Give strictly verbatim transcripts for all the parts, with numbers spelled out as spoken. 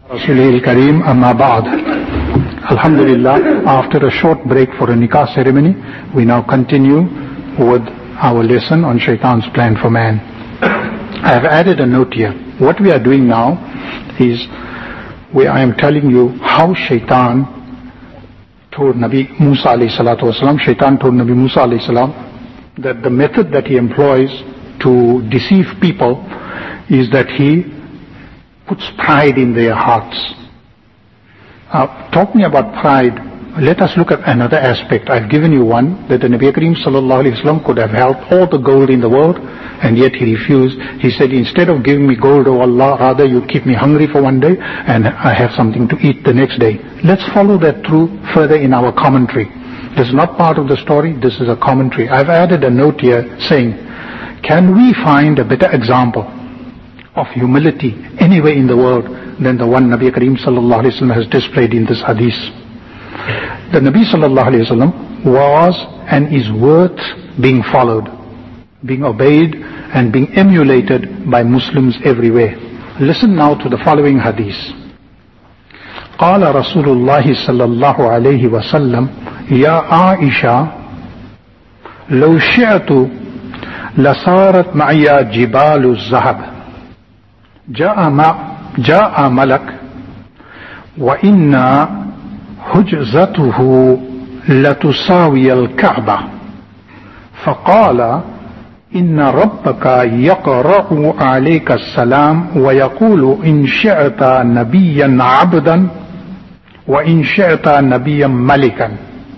Rasulil Kareem, amma ba'd. Alhamdulillah, after a short break for a nikah ceremony, we now continue with our lesson on Shaitan's plan for man. I have added a note here. What we are doing now is, where I am telling you how Shaitan told Nabi Musa alayhi salatu wasalam, Shaitan told Nabi Musa alayhi salam, that the method that he employs to deceive people is that he puts pride in their hearts. Uh, talking about pride, let us look at another aspect. I've given you one, that the Nabi Kareem sallallahu alayhi wa sallam could have held all the gold in the world, and yet he refused. He said, instead of giving me gold, oh Allah, rather you keep me hungry for one day and I have something to eat the next day. Let's follow that through further in our commentary. This is not part of the story, this is a commentary. I've added a note here saying, can we find a better example of humility anywhere in the world than the one Nabi Kareem sallallahu alayhi wa sallam has displayed in this hadith? The Nabi sallallahu alayhi wa sallam was and is worth being followed, being obeyed and being emulated by Muslims everywhere. Listen now to the following hadith. قال رسول الله صلى الله عليه وسلم يا عائشة لو شئت لصارت معي جبال الذهب جاء ما جاء ملك وإن حجزته لتساوي الكعبة فقال إن ربك يقرأ عليك السلام ويقول إن شئت نبيا عبدا وإن شئت نبيا ملكا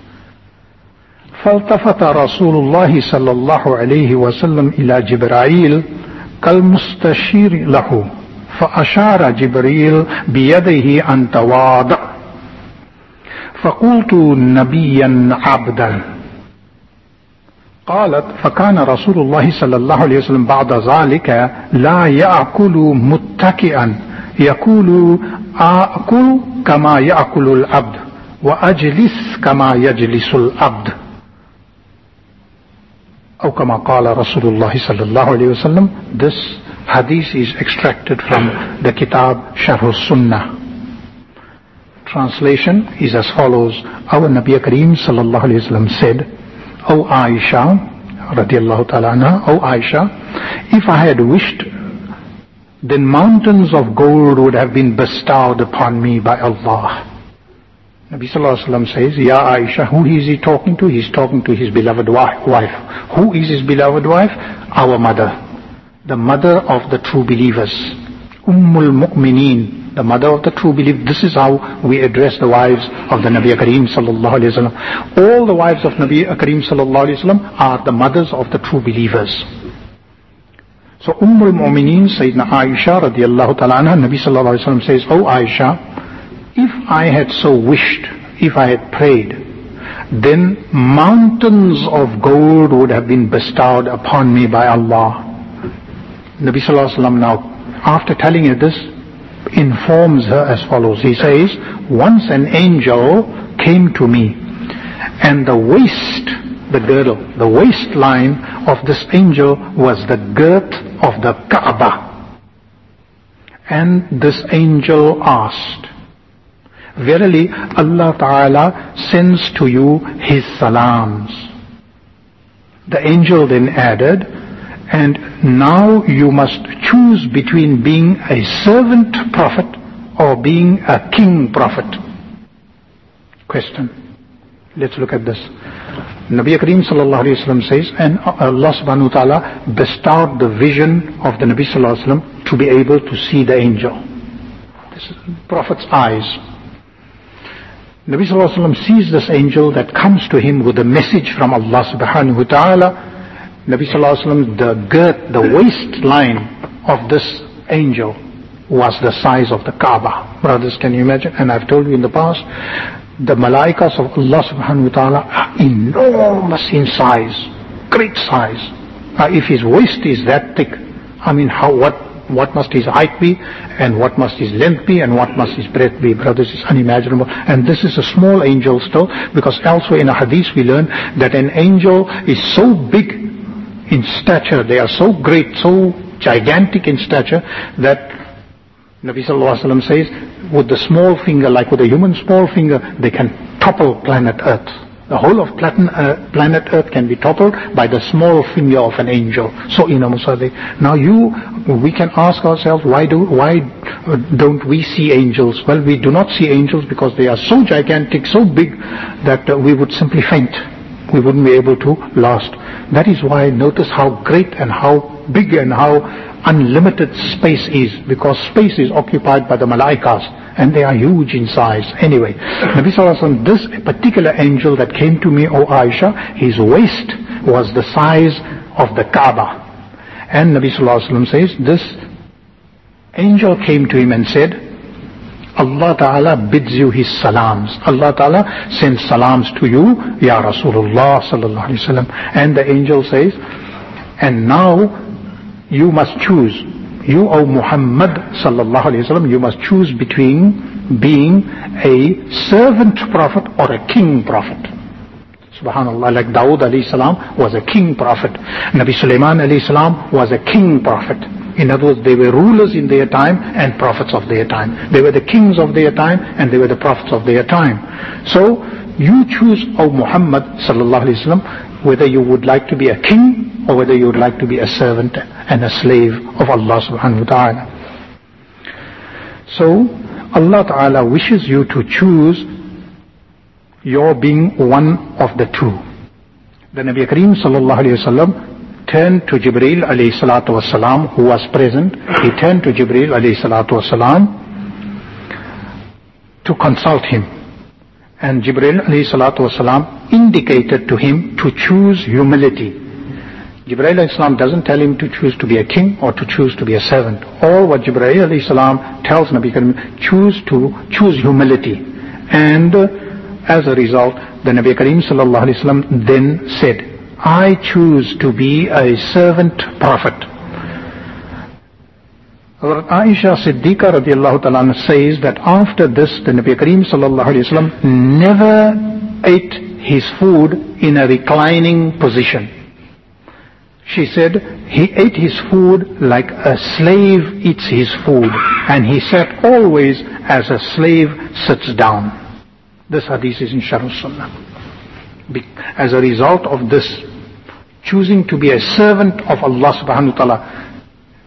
فالتفت رسول الله صلى الله عليه وسلم إلى جبرائيل كالمستشير له فأشار جبريل بيده أن تواضع فقلت نبيا عبدا قالت فكان رسول الله صلى الله عليه وسلم بعد ذلك لا يأكل متكئا يقول آكل كما يأكل العبد وأجلس كما يجلس العبد أو كما قال رسول الله صلى الله عليه وسلم. This hadith is extracted from the kitab Sharh al-Sunnah. Translation is as follows. Our Nabi Kareem sallallahu alayhi wa sallam said, O Aisha radiallahu ta'ala anha, O Aisha, if I had wished, then mountains of gold would have been bestowed upon me by Allah. Nabi sallallahu alayhi wa sallam says, Ya Aisha, who is he talking to? He's talking to his beloved wife. Who is his beloved wife? Our mother, the mother of the true believers, Ummul Mu'mineen, the mother of the true believers. This is how we address the wives of the Nabi Kareem sallallahu alayhi wa sallam. All the wives of Nabi Kareem sallallahu alayhi wa sallam are the mothers of the true believers. So Ummul Mu'mineen, Sayyidina Aisha radiallahu ta'ala anha, Nabi sallallahu alayhi wa sallam says, O Aisha, if I had so wished, if I had prayed, then mountains of gold would have been bestowed upon me by Allah. Nabi sallallahu alayhi wa sallam now, after telling her this, informs her as follows. He says, once an angel came to me, and the waist, the girdle, the waistline of this angel was the girth of the Kaaba. And this angel asked, verily Allah Ta'ala sends to you His salams. The angel then added, and now you must choose between being a servant prophet or being a king prophet. Question. Let's look at this. Nabi Kareem sallallahu alayhi wa sallam says, and Allah subhanahu wa ta'ala bestowed the vision of the Nabi sallallahu alayhi wa sallam to be able to see the angel. This is Prophet's eyes. Nabi sallallahu alayhi wa sallam sees this angel that comes to him with a message from Allah subhanahu wa ta'ala. Nabi sallallahu alayhi wa sallam, the girth, the waistline of this angel was the size of the Kaaba. Brothers, can you imagine? And I've told you in the past, the malaikas of Allah subhanahu wa ta'ala are enormous in size, great size. Now if his waist is that thick, I mean how, what, what must his height be, and what must his length be, and what must his breadth be? Brothers, it's unimaginable. And this is a small angel still, because elsewhere in a hadith we learn that an angel is so big in stature, they are so great, so gigantic in stature, that Nabi Sallallahu Alaihi Wasallam says, with the small finger, like with a human small finger, they can topple planet Earth. The whole of planet, uh, planet Earth can be toppled by the small finger of an angel. So enormous are they. Now you, we can ask ourselves, why do, why don't we see angels? Well, we do not see angels because they are so gigantic, so big, that uh, we would simply faint. We wouldn't be able to last. That is why, notice how great and how big and how unlimited space is, because space is occupied by the malaikas, and they are huge in size. Anyway, Nabi Sallallahu Alaihi Wasallam, this particular angel that came to me, O Aisha, his waist was the size of the Kaaba. And Nabi Sallallahu Alaihi Wasallam says, this angel came to him and said, Allah Ta'ala bids you his salams. Allah Ta'ala sends salams to you, Ya Rasulullah Sallallahu Alaihi Wasallam. And the angel says, and now you must choose. You, O Muhammad Sallallahu Alaihi Wasallam, you must choose between being a servant prophet or a king prophet. Subhanallah, like Dawood alayhi salam was a king prophet. Nabi Sulaiman alayhi salam was a king prophet. In other words, they were rulers in their time and prophets of their time. They were the kings of their time and they were the prophets of their time. So, you choose, O Muhammad Sallallahu Alaihi Wasallam, whether you would like to be a king or whether you would like to be a servant and a slave of Allah Subhanahu wa Ta'ala. So, Allah Ta'ala wishes you to choose your being one of the two. The Nabi Kareem Sallallahu Alaihi Wasallam turned to Jibreel alayhi salatu wasalam, who was present. He turned to Jibreel alayhi salatu wasalam to consult him. And Jibreel alayhi salatu wasalam indicated to him to choose humility. Jibreel alayhi salam doesn't tell him to choose to be a king or to choose to be a servant. All what Jibreel alayhi salam tells Nabi Kareem, choose to choose humility. And uh, as a result, the Nabi Kareem sallallahu alayhi wasallam then said, I choose to be a servant prophet. Aisha Siddiqa radiallahu ta'ala says that after this, the Nabi Kareem sallallahu alayhi wasallam never ate his food in a reclining position. She said, he ate his food like a slave eats his food, and he sat always as a slave sits down. This hadith is in Sharh Sunnah. As a result of this, choosing to be a servant of Allah subhanahu wa ta'ala,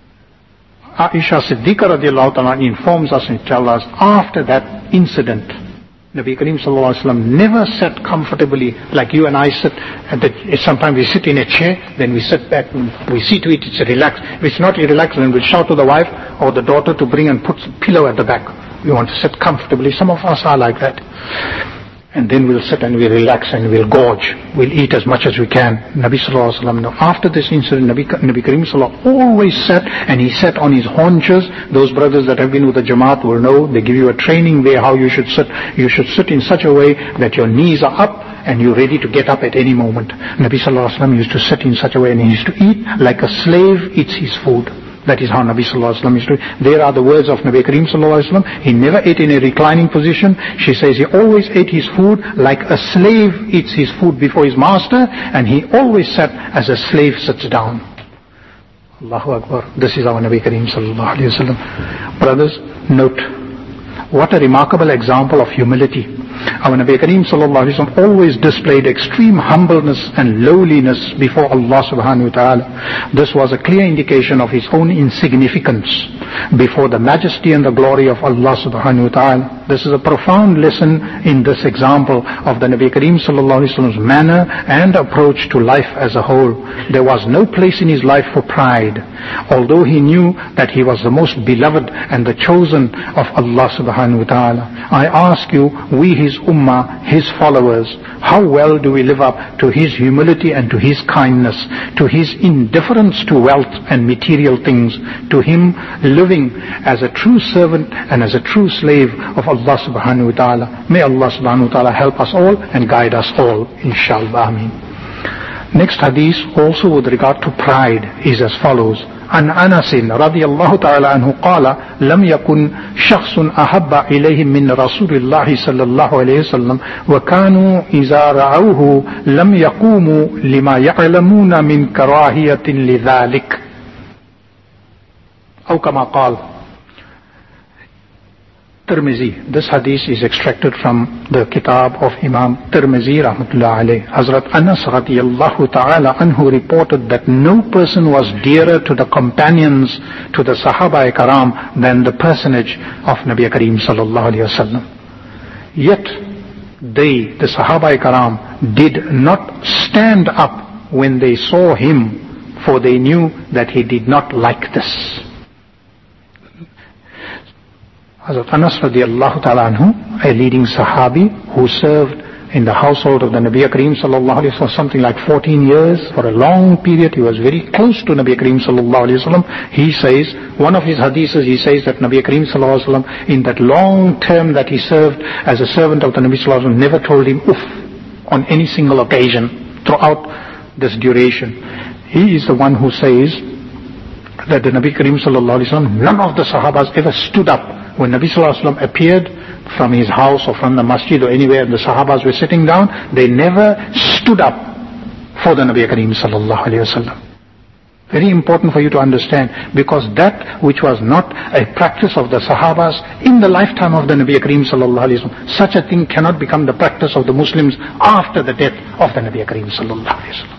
Aisha Siddiqa radiallahu ta'ala informs us and tells us, after that incident, Nabi Kareem sallallahu alaihi wasallam never sat comfortably like you and I sit. And that sometimes we sit in a chair, then we sit back, we see to it, it's relaxed. If it's not relaxed, then we'll shout to the wife or the daughter to bring and put a pillow at the back. We want to sit comfortably. Some of us are like that. And then we'll sit and we'll relax and we'll gorge. We'll eat as much as we can. Nabi Sallallahu Alaihi Wasallam, after this incident, Nabi, Nabi Kareem Sallallahu always sat, and he sat on his haunches. Those brothers that have been with the Jamaat will know, they give you a training way how you should sit. You should sit in such a way that your knees are up and you're ready to get up at any moment. Nabi Sallallahu Alaihi Wasallam used to sit in such a way, and he used to eat like a slave eats his food. That is how Nabi Sallallahu Alaihi Wasallam used to. There are the words of Nabi Kareem Sallallahu Alaihi Wasallam. He never ate in a reclining position. She says he always ate his food like a slave eats his food before his master, and he always sat as a slave sits down. Allahu Akbar. This is our Nabi Kareem Sallallahu Alaihi Wasallam. Brothers, note, what a remarkable example of humility. Our Nabi Kareem Sallallahu Alaihi Wasallam always displayed extreme humbleness and lowliness before Allah Subhanahu wa Ta'ala. This was a clear indication of his own insignificance before the majesty and the glory of Allah Subhanahu wa Ta'ala. This is a profound lesson in this example of the Nabi Kareem Sallallahu Alaihi Wasallam's manner and approach to life as a whole. There was no place in his life for pride, although he knew that he was the most beloved and the chosen of Allah Subhanahu wa Ta'ala. I ask you, we his ummah, his followers, how well do we live up to his humility and to his kindness, to his indifference to wealth and material things, to him living as a true servant and as a true slave of Allah subhanahu wa ta'ala. May Allah subhanahu wa ta'ala help us all and guide us all, inshallah. Ameen. Next hadith, also with regard to pride, is as follows. عن أنس رضي الله تعالى عنه قال لم يكن شخص أحب إليهم من رسول الله صلى الله عليه وسلم وكانوا إذا رأوه لم يقوموا لما يعلمون من كراهية لذلك أو كما قال. Tirmizi. This hadith is extracted from the kitab of Imam Tirmizi rahmatullah alayh. Hazrat Anas radiyallahu ta'ala anhu reported that no person was dearer to the companions, to the Sahaba Karam, than the personage of Nabi Kareem sallallahu alayhi wasallam. Yet they, the Sahaba Karam, did not stand up when they saw him, for they knew that he did not like this. Hazrat Anas radiallahu ta'ala anhu, a leading Sahabi who served in the household of the Nabi Kareem sallallahu alayhi wa sallam something like fourteen years, for a long period. He was very close to Nabi Kareem sallallahu alayhi wa sallam. He says, one of his hadiths, he says that Nabi Kareem sallallahu alayhi wa sallam, in that long term that he served as a servant of the Nabi sallallahu alayhi wa sallam, never told him uff on any single occasion throughout this duration. He is the one who says that the Nabi Kareem sallallahu alayhi wa sallam, none of the Sahabas ever stood up when Nabi sallallahu alayhi wa sallam appeared from his house or from the masjid or anywhere and the Sahabas were sitting down. They never stood up for the Nabi Kareem sallallahu alayhi wa sallam. Very important for you to understand, because that which was not a practice of the Sahabas in the lifetime of the Nabi Kareem sallallahu alayhi wa sallam, such a thing cannot become the practice of the Muslims after the death of the Nabi Kareem sallallahu alayhi wa sallam.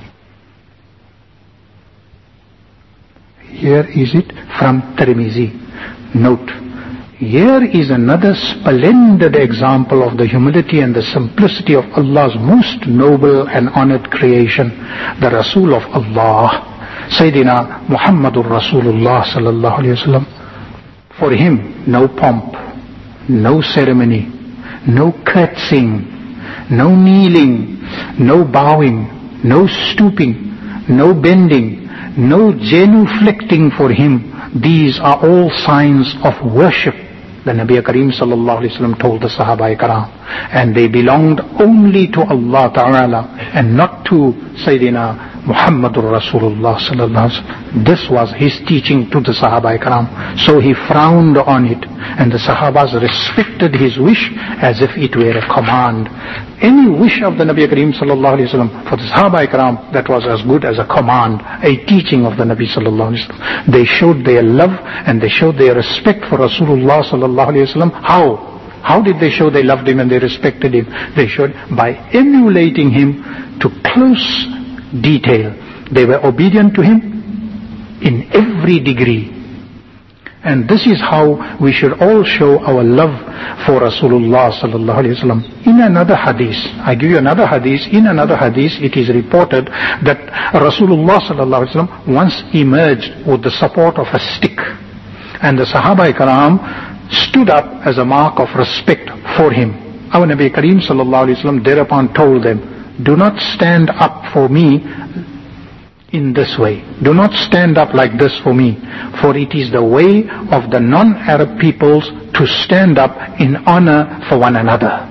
Here is it from Tirmizi. Note, here is another splendid example of the humility and the simplicity of Allah's most noble and honored creation, the Rasul of Allah, Sayyidina Muhammadur Rasulullah sallallahu alayhi wa sallam. For him, no pomp, no ceremony, no curtsying, no kneeling, no bowing, no stooping, no bending, no genuflecting for him. These are all signs of worship. The Nabi Kareem sallallahu alayhi wa sallam told the Sahaba Karam, and they belonged only to Allah Ta'ala and not to Sayyidina Muhammadur Rasulullah sallallahu alayhi wa sallam. This was his teaching to the Sahaba Karam. So he frowned on it, and the Sahabas respected his wish as if it were a command. Any wish of the Nabi Kareem sallallahu alayhi wa sallam for the Sahaba Karam, that was as good as a command, a teaching of the Nabi sallallahu alayhi wa sallam. They showed their love and they showed their respect for Rasulullah sallallahu alayhi wa sallam. How? How did they show they loved him and they respected him? They showed by emulating him to close detail. They were obedient to him in every degree. And this is how we should all show our love for Rasulullah sallallahu alayhi wa sallam. In another hadith, I give you another hadith, in another hadith it is reported that Rasulullah sallallahu alayhi wa sallam once emerged with the support of a stick. And the Sahaba Karam stood up as a mark of respect for him. Our Nabi Kareem sallallahu alayhi wa sallam thereupon told them, do not stand up for me in this way. Do not stand up like this for me, for it is the way of the non-Arab peoples to stand up in honor for one another.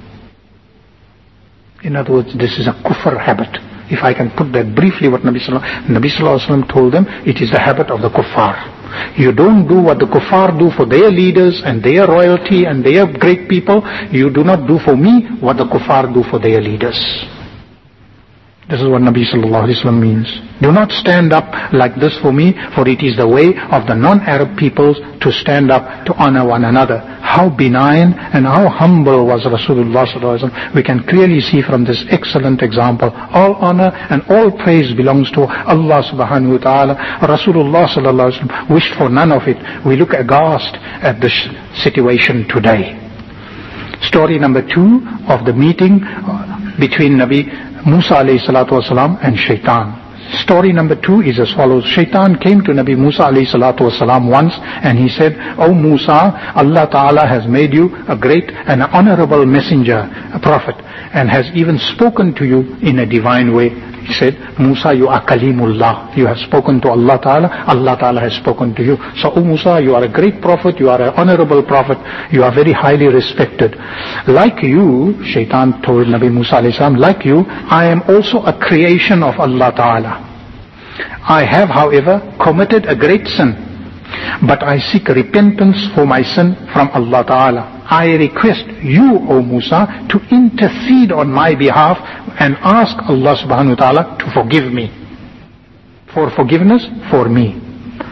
In other words, this is a kufr habit. If I can put that briefly, what Nabi Sallallahu Alaihi Wasallam told them, it is the habit of the kuffar. You don't do what the kuffar do for their leaders and their royalty and their great people. You do not do for me what the kuffar do for their leaders. This is what Nabi Sallallahu Alaihi Wasallam means. Do not stand up like this for me, for it is the way of the non-Arab peoples to stand up to honor one another. How benign and how humble was Rasulullah Sallallahu Alaihi Wasallam. We can clearly see from this excellent example. All honor and all praise belongs to Allah Subhanahu wa Ta'ala. Rasulullah Sallallahu Alaihi Wasallam wished for none of it. We look aghast at this situation today. Story number two of the meeting between Nabi Musa alayhi salatu wasalam and Shaitan. Story number two is as follows. Shaitan came to Nabi Musa alayhi salatu wasalam once and he said, O Musa, Allah Ta'ala has made you a great and honorable messenger, a prophet, and has even spoken to you in a divine way. He said, Musa, you are Kalimullah. You have spoken to Allah Ta'ala. Allah Ta'ala has spoken to you. So, O Musa, you are a great prophet. You are an honorable prophet. You are very highly respected. Like you, Shaitan told Nabi Musa alayhi salam, like you, I am also a creation of Allah Ta'ala. I have, however, committed a great sin. But I seek repentance for my sin from Allah Ta'ala. I request you, O Musa, to intercede on my behalf and ask Allah Subhanahu wa Ta'ala to forgive me. For forgiveness, for me.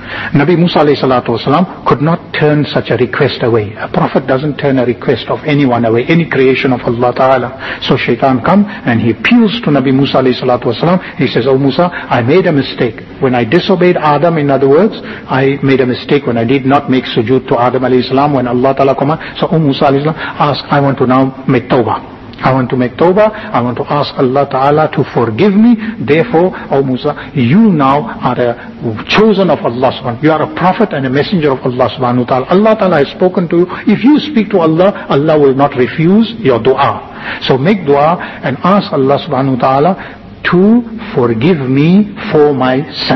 Nabi Musa alayhi salatu wasalam could not turn such a request away. A prophet doesn't turn a request of anyone away, any creation of Allah Ta'ala. So shaitan come and he appeals to Nabi Musa alayhi salatu wasalam. He says, "Oh Musa, I made a mistake. When I disobeyed Adam, in other words, I made a mistake when I did not make sujood to Adam alayhi salam when Allah Ta'ala commanded. So, oh Musa alayhi salam, ask, I want to now make tawbah. I want to make tawbah. I want to ask Allah Ta'ala to forgive me. Therefore, O Musa, you now are a chosen of Allah subhanahu wa ta'ala. You are a prophet and a messenger of Allah subhanahu wa ta'ala. Allah Ta'ala has spoken to you. If you speak to Allah, Allah will not refuse your dua. So make dua and ask Allah subhanahu wa ta'ala to forgive me for my sin."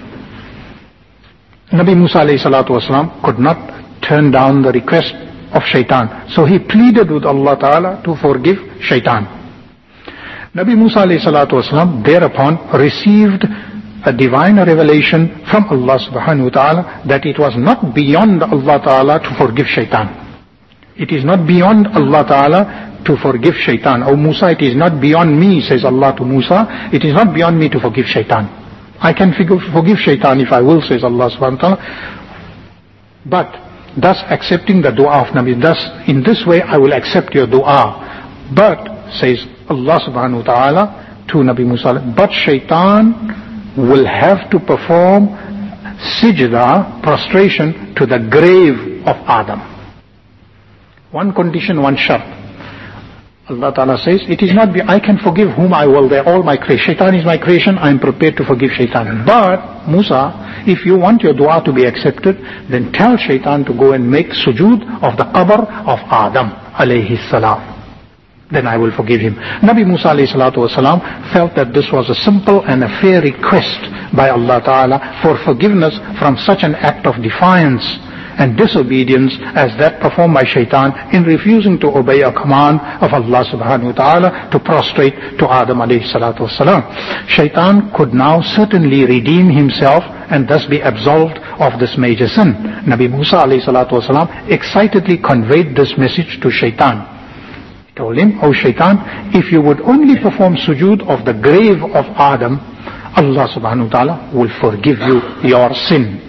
Nabi Musa alayhi salatu wasalam could not turn down the request of shaitan. So he pleaded with Allah Ta'ala to forgive shaitan. Nabi Musa alayhi salatu wasalam thereupon received a divine revelation from Allah subhanahu wa ta'ala that it was not beyond Allah Ta'ala to forgive shaitan. It is not beyond Allah Ta'ala to forgive shaitan. "Oh Musa, it is not beyond me," says Allah to Musa, "it is not beyond me to forgive shaitan. I can forgive shaitan if I will," says Allah subhanahu wa ta'ala. But thus accepting the dua of Nabi, thus in this way I will accept your dua. But, says Allah subhanahu wa ta'ala to Nabi Musa, but shaitan will have to perform sijda, prostration, to the grave of Adam. One condition, one shart. Allah Ta'ala says, it is not, be, I can forgive whom I will, they're all my creation. Shaitan is my creation, I am prepared to forgive shaitan. But, Musa, if you want your dua to be accepted, then tell shaitan to go and make sujood of the qabr of Adam alayhi salam. Then I will forgive him. Nabi Musa alayhi salatu wasalam felt that this was a simple and a fair request by Allah Ta'ala for forgiveness from such an act of defiance and disobedience as that performed by shaitan in refusing to obey a command of Allah subhanahu wa ta'ala to prostrate to Adam alayhi salatu wasalam. Shaitan could now certainly redeem himself and thus be absolved of this major sin. Nabi Musa alayhi salatu wasalam excitedly conveyed this message to shaitan. He told him, "Oh shaitan, if you would only perform sujood of the grave of Adam, Allah subhanahu wa ta'ala will forgive you your sin."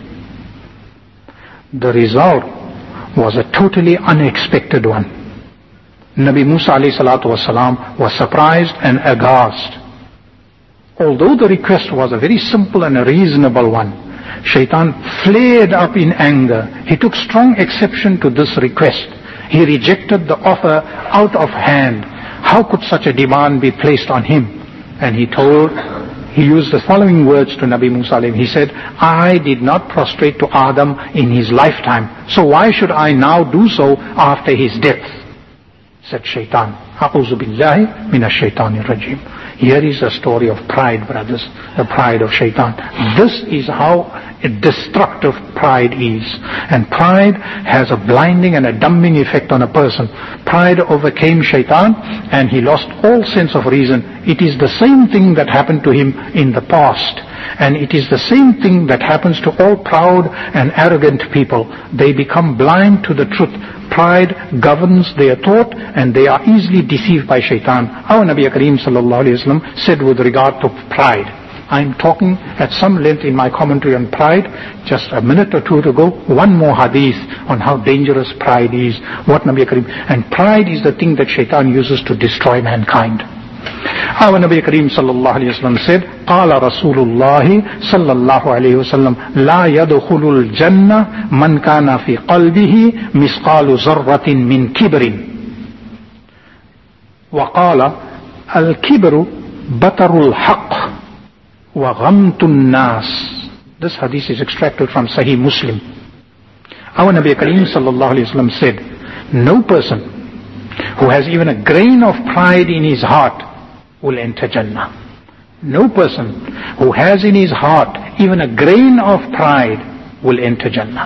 The result was a totally unexpected one. Nabi Musa alayhi salatu wasalam was surprised and aghast. Although the request was a very simple and a reasonable one, shaitan flared up in anger. He took strong exception to this request. He rejected the offer out of hand. How could such a demand be placed on him? And he told He used the following words to Nabi Musa alayhi. He said, "I did not prostrate to Adam in his lifetime, so why should I now do so after his death?" Said shaitan. A'udhu billahi minash shaitanir rajim. Here is a story of pride, brothers, the pride of shaitan. This is how destructive pride is. And pride has a blinding and a dumbing effect on a person. Pride overcame shaitan and he lost all sense of reason. It is the same thing that happened to him in the past. And it is the same thing that happens to all proud and arrogant people. They become blind to the truth. Pride governs their thought and they are easily deceived by shaitan. Our Nabi Kareem sallallahu alayhi wa sallam said with regard to pride, I'm talking at some length in my commentary on pride, just a minute or two ago, one more hadith on how dangerous pride is, what Nabi Kareem, and pride is the thing that shaitan uses to destroy mankind. Our Nabi Kareem sallallahu alayhi wa sallam said, Qala Rasulullah sallallahu alayhi wa sallam, La yadkhulul jannah man kana fi qalbihi misqalu zarratin min kibrin. Wa qala, al-kibru batarul haqq wa ghamtun nas. This hadith is extracted from Sahih Muslim. Our Nabi Kareem sallallahu alayhi wa sallam said, no person who has even a grain of pride in his heart will enter Jannah. No person who has in his heart even a grain of pride will enter Jannah.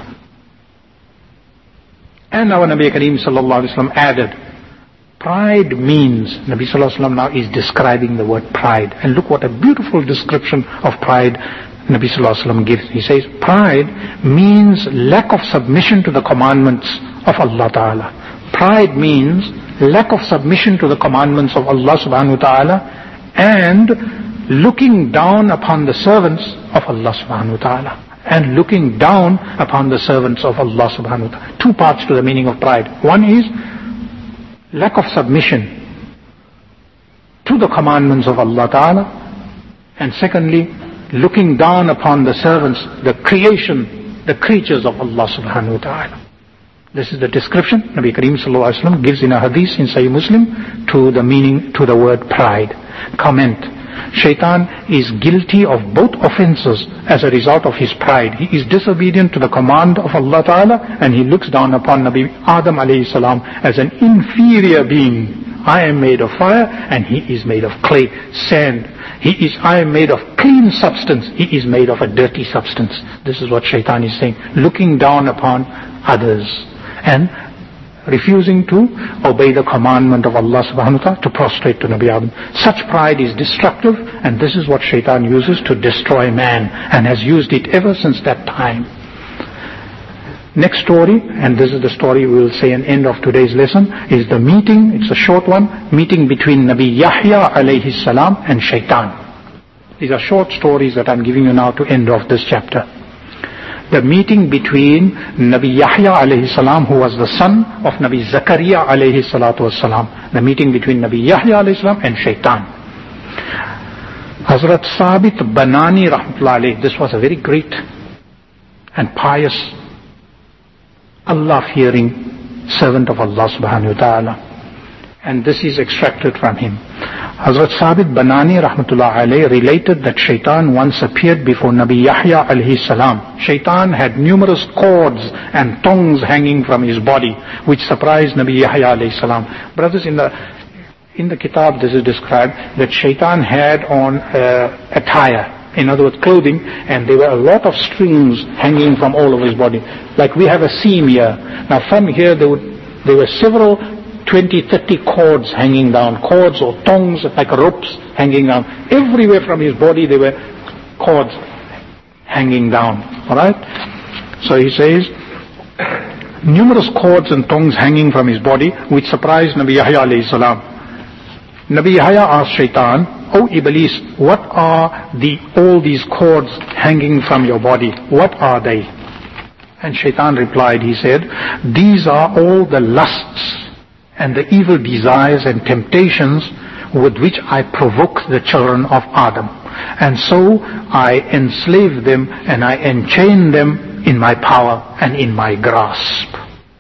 And our Nabi Kareem sallallahu alayhi wa sallam added, pride means, Nabi sallallahu alayhi wa sallam now is describing the word pride. And look what a beautiful description of pride Nabi sallallahu alayhi wa sallam gives. He says, pride means lack of submission to the commandments of Allah Ta'ala. Pride means lack of submission to the commandments of Allah subhanahu wa ta'ala and looking down upon the servants of Allah subhanahu wa ta'ala. and looking down upon the servants of Allah subhanahu wa ta'ala. Two parts to the meaning of pride. One is lack of submission to the commandments of Allah ta'ala, and secondly, looking down upon the servants, the creation, the creatures of Allah subhanahu wa ta'ala. This is the description Nabi Kareem sallallahu alaihi wasallam gives in a hadith in Sahih Muslim to the meaning, to the word pride. Comment: Shaitan is guilty of both offenses as a result of his pride. He is disobedient to the command of Allah Ta'ala, and he looks down upon Nabi Adam alayhi salam as an inferior being. I am made of fire and he is made of clay, sand. He is, I am made of clean substance. He is made of a dirty substance. This is what Shaitan is saying. Looking down upon others and refusing to obey the commandment of Allah subhanahu wa ta'ala, to prostrate to Nabi Adam. Such pride is destructive, and this is what Shaitan uses to destroy man, and has used it ever since that time. Next story, and this is the story we will say an end of today's lesson, is the meeting, it's a short one, meeting between Nabi Yahya alayhi salam and Shaitan. These are short stories that I'm giving you now to end of this chapter. The meeting between Nabi Yahya alayhi salam, who was the son of Nabi Zakaria alayhi salatu wasalam. The meeting between Nabi Yahya alayhi salam and Shaitan. Hazrat Sabit Banani rahmatullah alayhi, this was a very great and pious, Allah-fearing servant of Allah subhanahu wa ta'ala. And this is extracted from him. Hazrat Sabit Banani rahmatullah alayhi related that Shaitan once appeared before Nabi Yahya alayhi salam. Shaitan had numerous cords and tongues hanging from his body, which surprised Nabi Yahya alayhi salam. Brothers, in the in the kitab this is described that Shaitan had on uh, attire, in other words clothing, and there were a lot of strings hanging from all over his body. Like we have a seam here. Now from here there, would, there were several twenty, thirty cords hanging down, cords or tongues like ropes hanging down. Everywhere from his body there were cords hanging down. Alright? So he says, numerous cords and tongues hanging from his body, which surprised Nabi Yahya alayhi salam. Nabi Yahya asked Shaitan, "O Iblis, what are the all these cords hanging from your body? What are they?" And Shaitan replied, he said, "These are all the lusts and the evil desires and temptations with which I provoke the children of Adam. And so I enslave them and I enchain them in my power and in my grasp."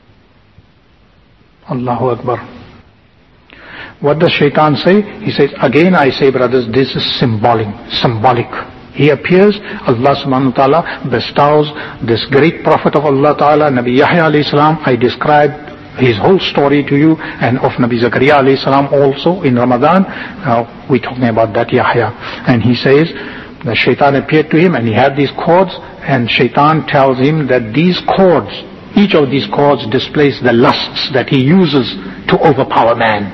Allahu Akbar. What does Shaitan say? He says, again I say, brothers, this is symbolic. Symbolic. He appears, Allah subhanahu wa ta'ala bestows this great prophet of Allah ta'ala, Nabi Yahya alayhi salam. I described his whole story to you, and of Nabi Zakaria alayhi salam also in Ramadan. Now we're talking about that Yahya. And he says, the Shaitan appeared to him and he had these cords, and Shaitan tells him that these cords, each of these cords displays the lusts that he uses to overpower man.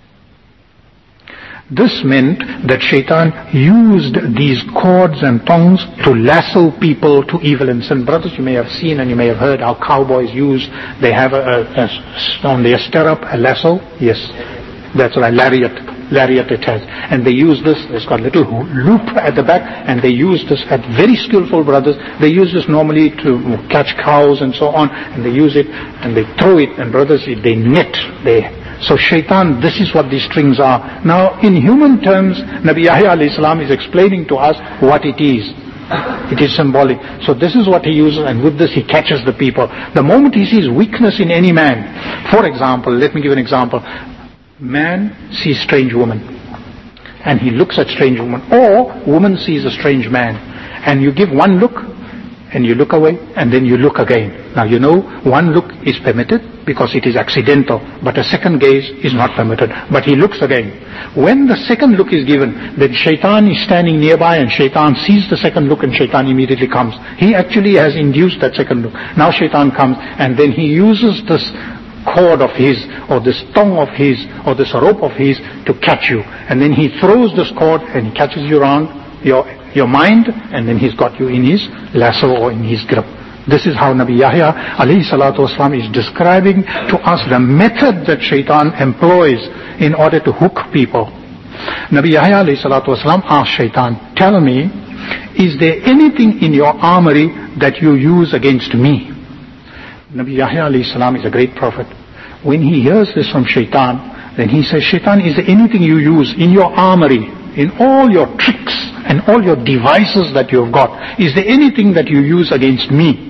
This meant that Shaitan used these cords and tongues to lasso people to evil and sin. Brothers, you may have seen and you may have heard how cowboys use, they have a, a, a on their stirrup, a lasso. Yes, that's right, lariat. Lariat it has. And they use this, it's got a little loop at the back, and they use this at very skillful brothers. They use this normally to catch cows and so on, and they use it and they throw it, and brothers, they net, they So Shaitan, this is what these strings are. Now, in human terms, Nabi Yahya alayhi salam is explaining to us what it is. It is symbolic. So this is what he uses, and with this he catches the people. The moment he sees weakness in any man, for example, let me give an example. Man sees strange woman, and he looks at strange woman. Or woman sees a strange man, and you give one look, and you look away, and then you look again. Now you know, one look is permitted because it is accidental, but a second gaze is not permitted. But he looks again. When the second look is given, then Shaitan is standing nearby, and Shaitan sees the second look, and Shaitan immediately comes. He actually has induced that second look. Now Shaitan comes, and then he uses this cord of his, or this tongue of his, or this rope of his to catch you. And then he throws this cord and he catches you around your your mind, and then he's got you in his lasso or in his grip. This is how Nabi Yahya alayhi salatu wasalam is describing to us the method that Shaitan employs in order to hook people. Nabi Yahya alayhi salatu wasalam asked Shaitan, "Tell me, is there anything in your armory that you use against me? Nabi Yahya alayhi salam is a great prophet. When he hears this from Shaitan, then he says, Shaitan, is there anything you use in your armory, in all your tricks and all your devices that you have got? Is there anything that you use against me?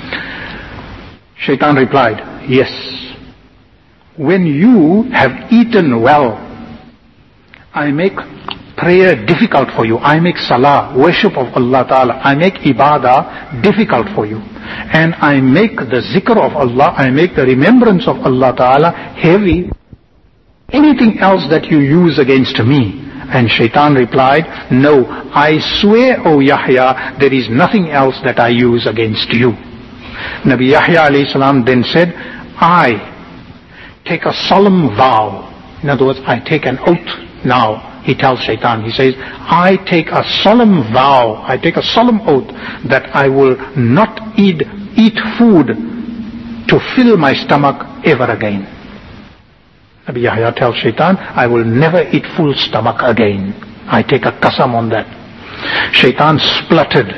Shaitan replied, yes. When you have eaten well, I make prayer difficult for you. I make salah, worship of Allah Ta'ala. I make ibadah difficult for you. And I make the zikr of Allah, I make the remembrance of Allah Ta'ala heavy. Anything else that you use against me? And Shaitan replied, no, I swear, O Yahya, there is nothing else that I use against you. Nabi Yahya alayhi salam then said, I take a solemn vow. In other words, I take an oath now. He tells Shaitan, he says, I take a solemn vow, I take a solemn oath that I will not eat, eat food to fill my stomach ever again. Nabi Yahya tells Shaitan, I will never eat full stomach again. I take a qasam on that. Shaitan spluttered.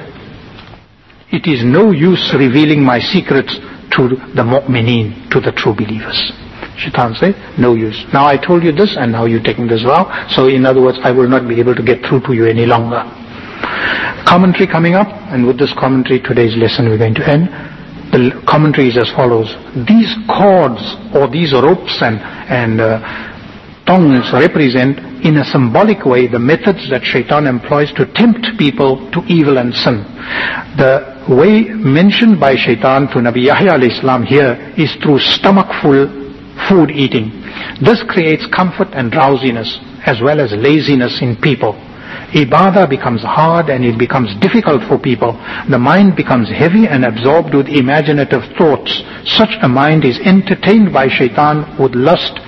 It is no use revealing my secrets to the mu'mineen, to the true believers. Shaitan said, no use. Now I told you this and now you're taking this vow. So in other words, I will not be able to get through to you any longer. Commentary coming up, and with this commentary, today's lesson we're going to end. The commentary is as follows. These cords or these ropes and, and uh, tongues represent in a symbolic way the methods that Shaitan employs to tempt people to evil and sin. The way mentioned by Shaitan to Nabi Yahya alayhi salam here is through stomachful food eating. This creates comfort and drowsiness as well as laziness in people. Ibadah becomes hard and it becomes difficult for people. The mind becomes heavy and absorbed with imaginative thoughts. Such a mind is entertained by Shaitan with lust,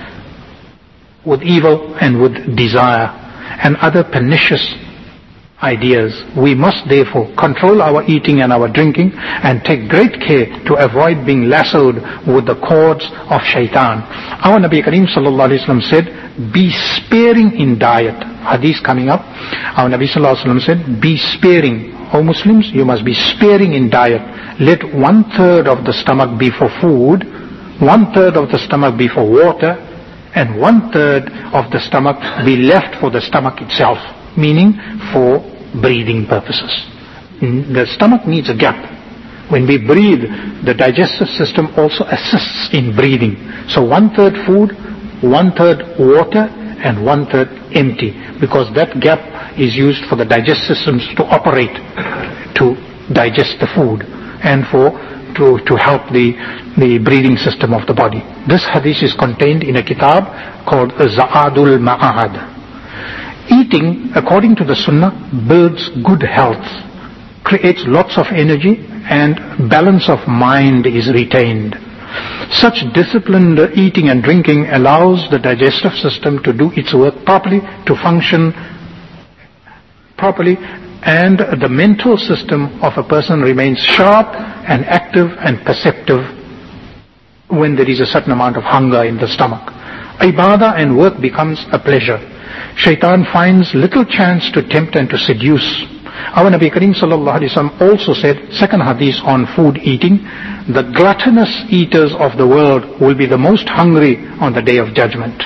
with evil and with desire and other pernicious ideas. We must therefore control our eating and our drinking and take great care to avoid being lassoed with the cords of Shaitan. Our Nabi Kareem sallallahu alaihi wasallam said, be sparing in diet. Hadith coming up. Our Nabi sallallahu alaihi wasallam said, be sparing. O Muslims, you must be sparing in diet. Let one third of the stomach be for food, one third of the stomach be for water, and one third of the stomach be left for the stomach itself, meaning for breathing purposes. The stomach needs a gap. When we breathe, the digestive system also assists in breathing. So one third food, one third water, and one third empty, because that gap is used for the digestive systems to operate, to digest the food, and for to, to help the, the breathing system of the body. This hadith is contained in a kitab called Za'adul Ma'ad. Eating, according to the Sunnah, builds good health, creates lots of energy, and balance of mind is retained. Such disciplined eating and drinking allows the digestive system to do its work properly, to function properly, and the mental system of a person remains sharp and active and perceptive when there is a certain amount of hunger in the stomach. Ibadah and work becomes a pleasure. Shaitan finds little chance to tempt and to seduce. Our Nabi Kareem sallallahu alaihi wasallam also said, second hadith on food eating, the gluttonous eaters of the world will be the most hungry on the day of judgment.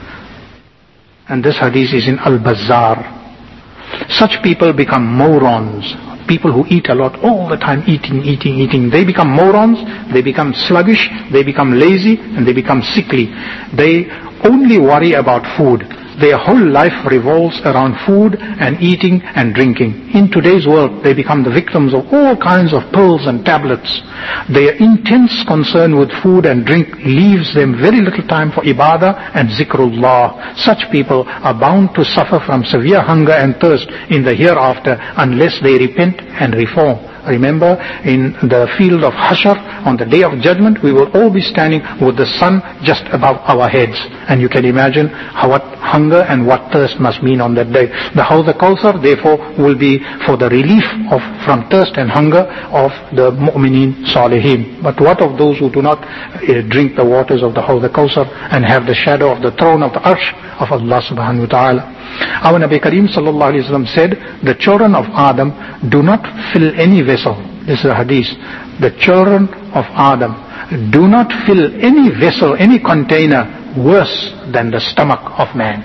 And this hadith is in Al-Bazzar. Such people become morons. People who eat a lot, all the time eating, eating, eating. They become morons, they become sluggish, they become lazy, and they become sickly. They only worry about food. Their whole life revolves around food and eating and drinking. In today's world, they become the victims of all kinds of pills and tablets. Their intense concern with food and drink leaves them very little time for ibadah and zikrullah. Such people are bound to suffer from severe hunger and thirst in the hereafter unless they repent and reform. Remember, in the field of Hashar, on the day of judgment, we will all be standing with the sun just above our heads. And you can imagine how what hunger and what thirst must mean on that day. The Hawd al-Kawthar, therefore, will be for the relief of from thirst and hunger of the mu'mineen salihin. But what of those who do not uh, drink the waters of the Hawd al-Kawthar and have the shadow of the throne of the Arsh of Allah subhanahu wa ta'ala? Our Nabi Kareem sallallahu alayhi wa sallam said, the children of Adam do not fill any vessel This is a hadith. The children of Adam do not fill any vessel, any container worse than the stomach of man.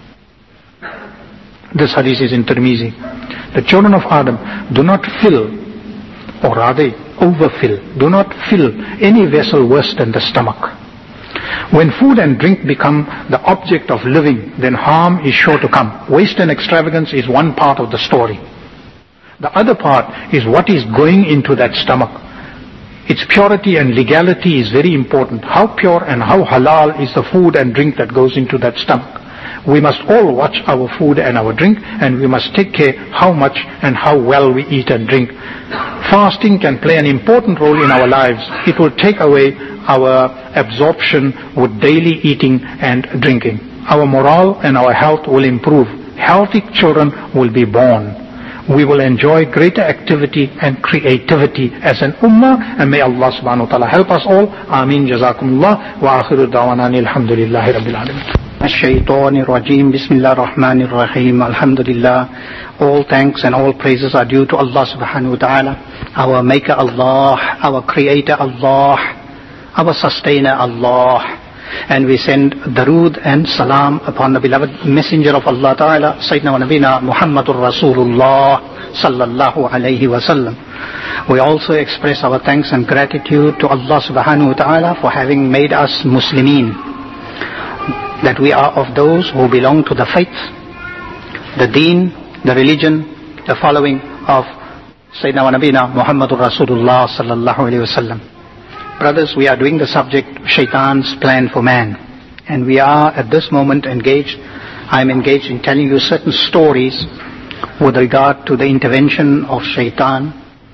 This hadith is in Tirmizi. The children of Adam do not fill, or rather overfill, do not fill any vessel worse than the stomach. When food and drink become the object of living, then harm is sure to come. Waste and extravagance is one part of the story. The other part is what is going into that stomach. Its purity and legality is very important. How pure and how halal is the food and drink that goes into that stomach? We must all watch our food and our drink, and we must take care how much and how well we eat and drink. Fasting can play an important role in our lives. It will take away our absorption with daily eating and drinking. Our morale and our health will improve. Healthy children will be born. We will enjoy greater activity and creativity as an ummah, and may Allah subhanahu wa ta'ala help us all. Ameen. Jazakumullah. Wa akhiru da'wana alhamdulillahi rabbil alamin. Ash-shaytanir rajim. Bismillahir rahmanir rahim. Alhamdulillah. All thanks and all praises are due to Allah subhanahu wa ta'ala, our maker Allah, our creator Allah, our sustainer Allah. And we send darood and salam upon the beloved messenger of Allah Ta'ala, Sayyidina wa Nabina Muhammadur Rasulullah Sallallahu Alaihi Wasallam. We also express our thanks and gratitude to Allah Subhanahu wa Ta'ala for having made us Muslimin. That we are of those who belong to the faith, the deen, the religion, the following of Sayyidina wa Nabina Muhammadur Rasulullah Sallallahu Alaihi Wasallam. Brothers, we are doing the subject, Shaitan's plan for man. And we are at this moment engaged, I am engaged in telling you certain stories with regard to the intervention of Shaitan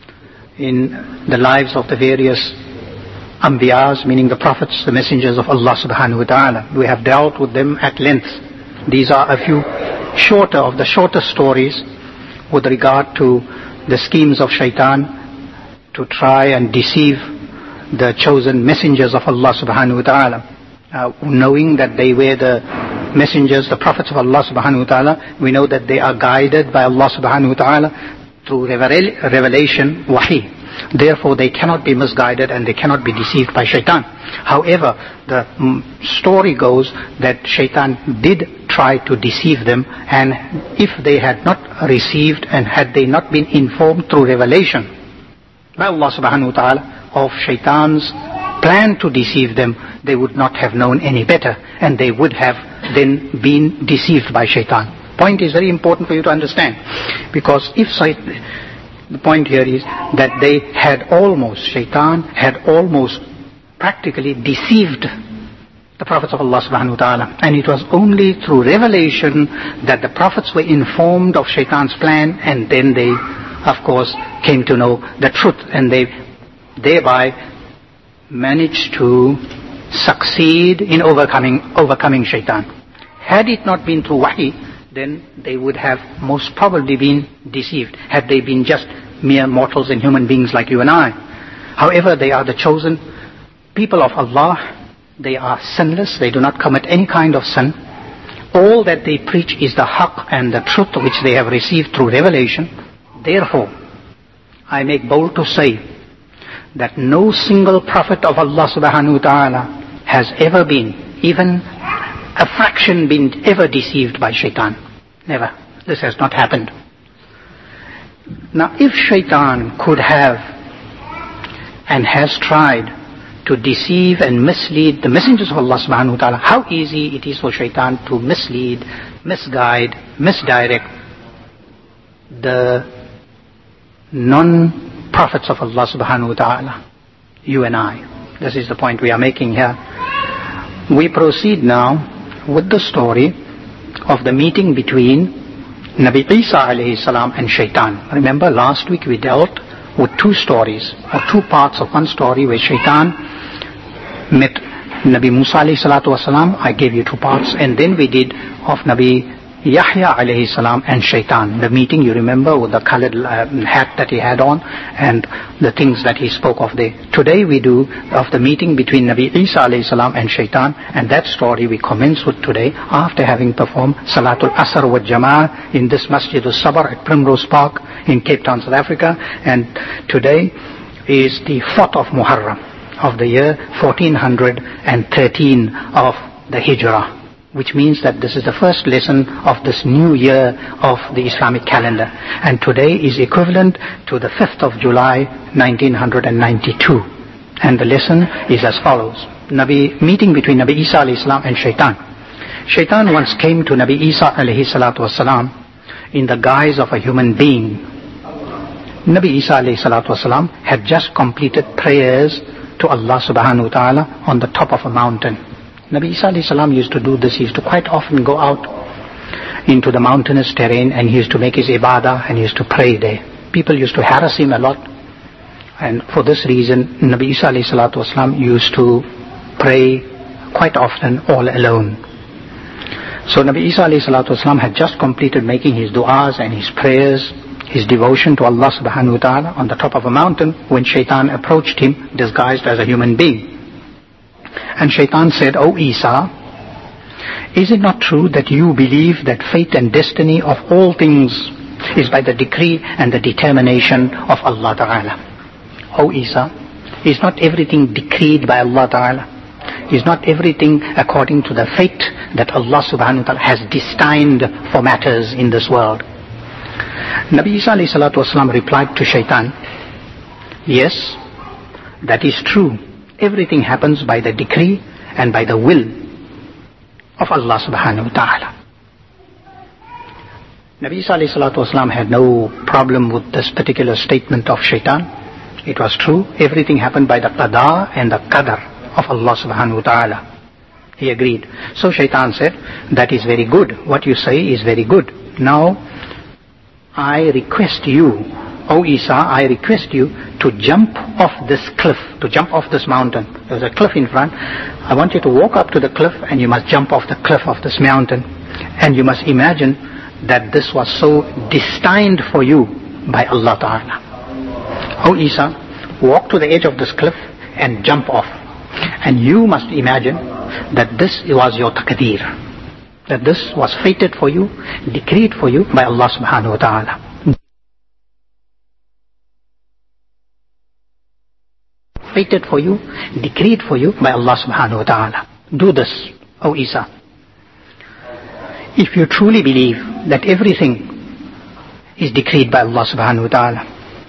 in the lives of the various Anbiyas, meaning the prophets, the messengers of Allah subhanahu wa ta'ala. We have dealt with them at length. These are a few shorter of the shorter stories with regard to the schemes of Shaitan to try and deceive the chosen messengers of Allah subhanahu wa ta'ala. Uh, knowing that they were the messengers, the prophets of Allah subhanahu wa ta'ala, we know that they are guided by Allah subhanahu wa ta'ala through revel- revelation, wahi. Therefore they cannot be misguided and they cannot be deceived by Shaitan. However, the mm, story goes that Shaitan did try to deceive them, and if they had not received and had they not been informed through revelation by Allah subhanahu wa ta'ala of Shaitan's plan to deceive them, they would not have known any better, and they would have then been deceived by Shaitan. Point is very important for you to understand, because if the point here is that they had almost, Shaitan had almost practically deceived the prophets of Allah subhanahu wa ta'ala, and it was only through revelation that the prophets were informed of Shaitan's plan, and then they of course came to know the truth, and they thereby managed to succeed in overcoming overcoming Shaitan. Had it not been through wahi, then they would have most probably been deceived, had they been just mere mortals and human beings like you and I. However, they are the chosen people of Allah. They are sinless, they do not commit any kind of sin. All that they preach is the haqq and the truth which they have received through revelation. Therefore, I make bold to say that no single prophet of Allah subhanahu wa ta'ala has ever been, even a fraction, been ever deceived by Shaitan. Never. This has not happened. Now, if Shaitan could have and has tried to deceive and mislead the messengers of Allah subhanahu wa ta'ala, how easy it is for Shaitan to mislead, misguide, misdirect the non-prophets of Allah subhanahu wa ta'ala, you and I. This is the point we are making here. We proceed now with the story of the meeting between Nabi Isa alayhi salam and Shaitan. Remember, last week we dealt with two stories, or two parts of one story where Shaitan met Nabi Musa alayhi salatu wasalam. I gave you two parts, and then we did of Nabi Yahya alayhi salam and Shaitan. The meeting, you remember, with the colored uh, hat that he had on and the things that he spoke of there. Today we do of the meeting between Nabi Isa alayhi salam and Shaitan, and that story we commence with today after having performed Salatul Asr wa Jama'ah in this Masjid al-Sabr at Primrose Park in Cape Town, South Africa. And today is the fourth of Muharram of the year fourteen thirteen of the Hijrah, which means that this is the first lesson of this new year of the Islamic calendar. And today is equivalent to the fifth of July nineteen ninety-two. And the lesson is as follows. Nabi, meeting between Nabi Isa alayhi salam and Shaitan. Shaitan once came to Nabi Isa alayhi salatu wasalam in the guise of a human being. Nabi Isa alayhi salatu wasalam had just completed prayers to Allah subhanahu wa ta'ala on the top of a mountain. Nabi Isa alayhi salam used to do this. He used to quite often go out into the mountainous terrain and he used to make his ibadah and he used to pray there. People used to harass him a lot, and for this reason Nabi Isa alayhi salatu wasalam used to pray quite often all alone. So Nabi Isa alayhi salatu wasalam had just completed making his du'as and his prayers, his devotion to Allah subhanahu wa ta'ala on the top of a mountain, when Shaitan approached him disguised as a human being. And Shaitan said, "O Isa, is it not true that you believe that fate and destiny of all things is by the decree and the determination of Allah Ta'ala? O Isa, is not everything decreed by Allah Ta'ala? Is not everything according to the fate that Allah subhanahu wa ta'ala has destined for matters in this world?" Nabi Isa alayhi salatu wasalam replied to Shaitan, "Yes, that is true. Everything happens by the decree and by the will of Allah subhanahu wa ta'ala." Nabi Isa alayhi salatu wasalam had no problem with this particular statement of Shaitan. It was true. Everything happened by the qada and the qadar of Allah subhanahu wa ta'ala. He agreed. So Shaitan said, "That is very good. What you say is very good. Now, I request you, O Isa, I request you to jump off this cliff, to jump off this mountain. There's a cliff in front. I want you to walk up to the cliff and you must jump off the cliff of this mountain. And you must imagine that this was so destined for you by Allah Ta'ala. O Isa, walk to the edge of this cliff and jump off. And you must imagine that this was your taqdeer, that this was fated for you, decreed for you by Allah subhanahu wa ta'ala. Fated for you, decreed for you by Allah subhanahu wa ta'ala. Do this, O Isa. If you truly believe that everything is decreed by Allah subhanahu wa ta'ala.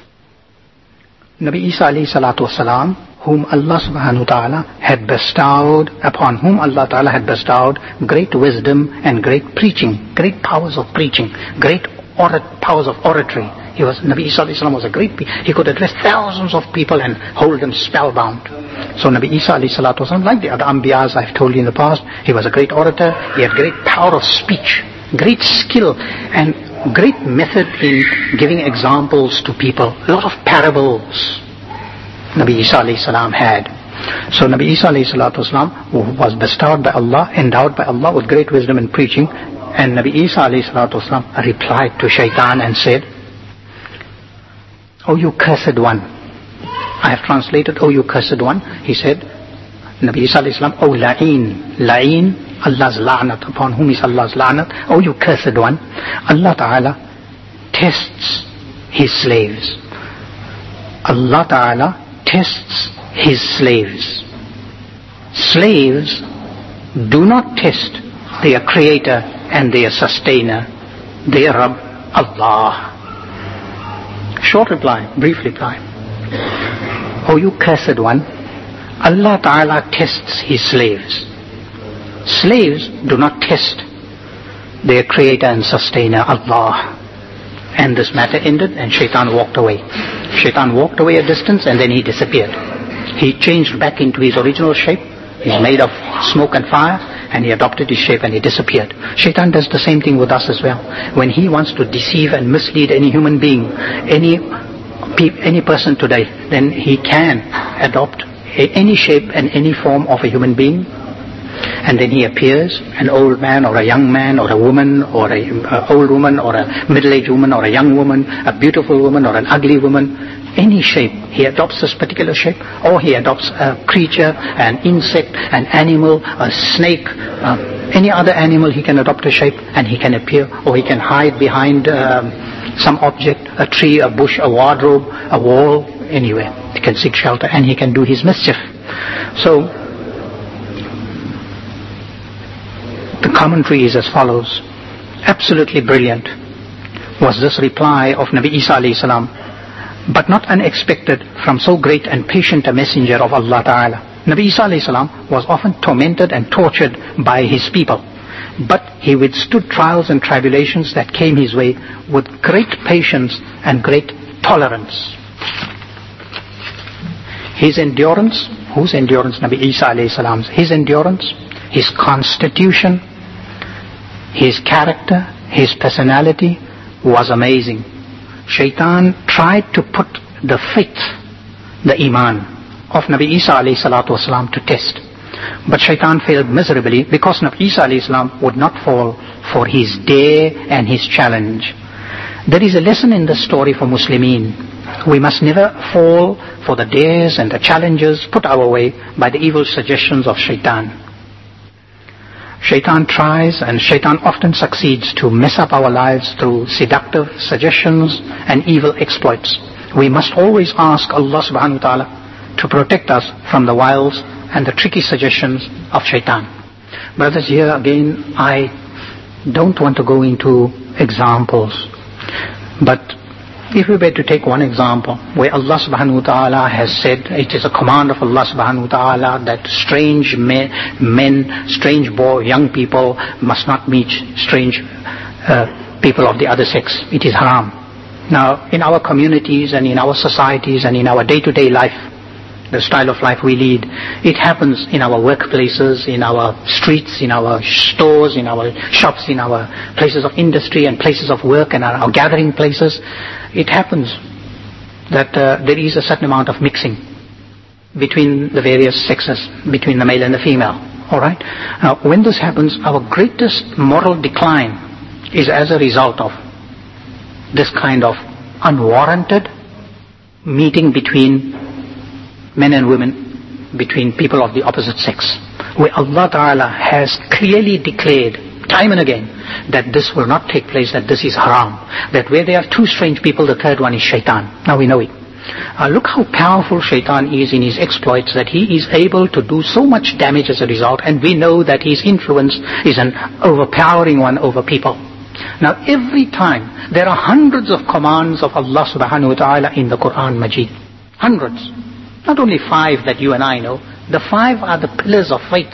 Nabi Isa alayhi salatu wasalam, whom Allah subhanahu wa ta'ala had bestowed, upon whom Allah ta'ala had bestowed great wisdom and great preaching, great powers of preaching, great orat- powers of oratory. He was, Nabi Isa alayhi salam was a great, he could address thousands of people and hold them spellbound. So Nabi Isa alayhi salatu wasalam, like the other Anbiyas I've told you in the past, he was a great orator, he had great power of speech, great skill and great method in giving examples to people, a lot of parables Nabi Isa alayhi salam had. So Nabi Isa alayhi salatu wasalam was bestowed by Allah, endowed by Allah with great wisdom in preaching, and Nabi Isa alayhi salatu wasalam replied to Shaitan and said, "O you cursed one." I have translated, "O you cursed one." He said, Nabi Isa alayhi salam, "O la'een, la'een, Allah's la'nat, upon whom is Allah's la'nat, O you cursed one, Allah Ta'ala tests His slaves. Allah Ta'ala tests His slaves. Slaves do not test their creator and their sustainer, their Rabb, Allah." Short reply, brief reply. "O you cursed one, Allah Ta'ala tests His slaves. Slaves do not test their creator and sustainer, Allah." And this matter ended and Shaitan walked away. Shaitan walked away a distance and then he disappeared. He changed back into his original shape. He's made of smoke and fire, and he adopted his shape and he disappeared. Shaitan does the same thing with us as well. When he wants to deceive and mislead any human being, any any person today, then he can adopt any shape and any form of a human being, And then he appears, an old man or a young man or a woman or a, a old woman or a middle-aged woman or a young woman, a beautiful woman or an ugly woman, any shape. He adopts this particular shape, or he adopts a creature, an insect, an animal, a snake, uh, any other animal. He can adopt a shape and he can appear, or he can hide behind um, some object, a tree, a bush, a wardrobe, a wall, anywhere. He can seek shelter and he can do his mischief. So the commentary is as follows. Absolutely brilliant was this reply of Nabi Isa alayhi salam, but not unexpected from so great and patient a messenger of Allah Ta'ala. Nabi Isa alayhi salam was often tormented and tortured by his people, but he withstood trials and tribulations that came his way with great patience and great tolerance. His endurance, whose endurance? Nabi Isa alayhi salam's. His endurance, his constitution, his character, his personality was amazing. Shaitan tried to put the faith, the iman of Nabi Isa alayhi salatu wasalam to test. But Shaitan failed miserably because Nabi Isa alayhi salam would not fall for his dare and his challenge. There is a lesson in this story for Muslimin. We must never fall for the dares and the challenges put our way by the evil suggestions of Shaitan. Shaitan tries and Shaitan often succeeds to mess up our lives through seductive suggestions and evil exploits. We must always ask Allah subhanahu wa ta'ala to protect us from the wiles and the tricky suggestions of Shaitan. Brothers, here again I don't want to go into examples, but if we were to take one example where Allah subhanahu wa ta'ala has said, it is a command of Allah subhanahu wa ta'ala that strange men, men strange boy, young people must not meet strange uh, people of the other sex. It is haram. Now, in our communities and in our societies and in our day-to-day life, the style of life we lead, it happens in our workplaces, in our streets, in our stores, in our shops, in our places of industry and places of work and our, our gathering places. It happens that uh, there is a certain amount of mixing between the various sexes, between the male and the female. Alright? Now, when this happens, our greatest moral decline is as a result of this kind of unwarranted meeting between men and women, between people of the opposite sex, where Allah Ta'ala has clearly declared time and again that this will not take place, that this is haram, that where there are two strange people, the third one is Shaitan. Now we know it. Uh, look how powerful Shaitan is in his exploits, that he is able to do so much damage as a result, and we know that his influence is an overpowering one over people. Now every time there are hundreds of commands of Allah subhanahu wa ta'ala in the Quran Majid. Hundreds. Not only five that you and I know. The five are the pillars of faith.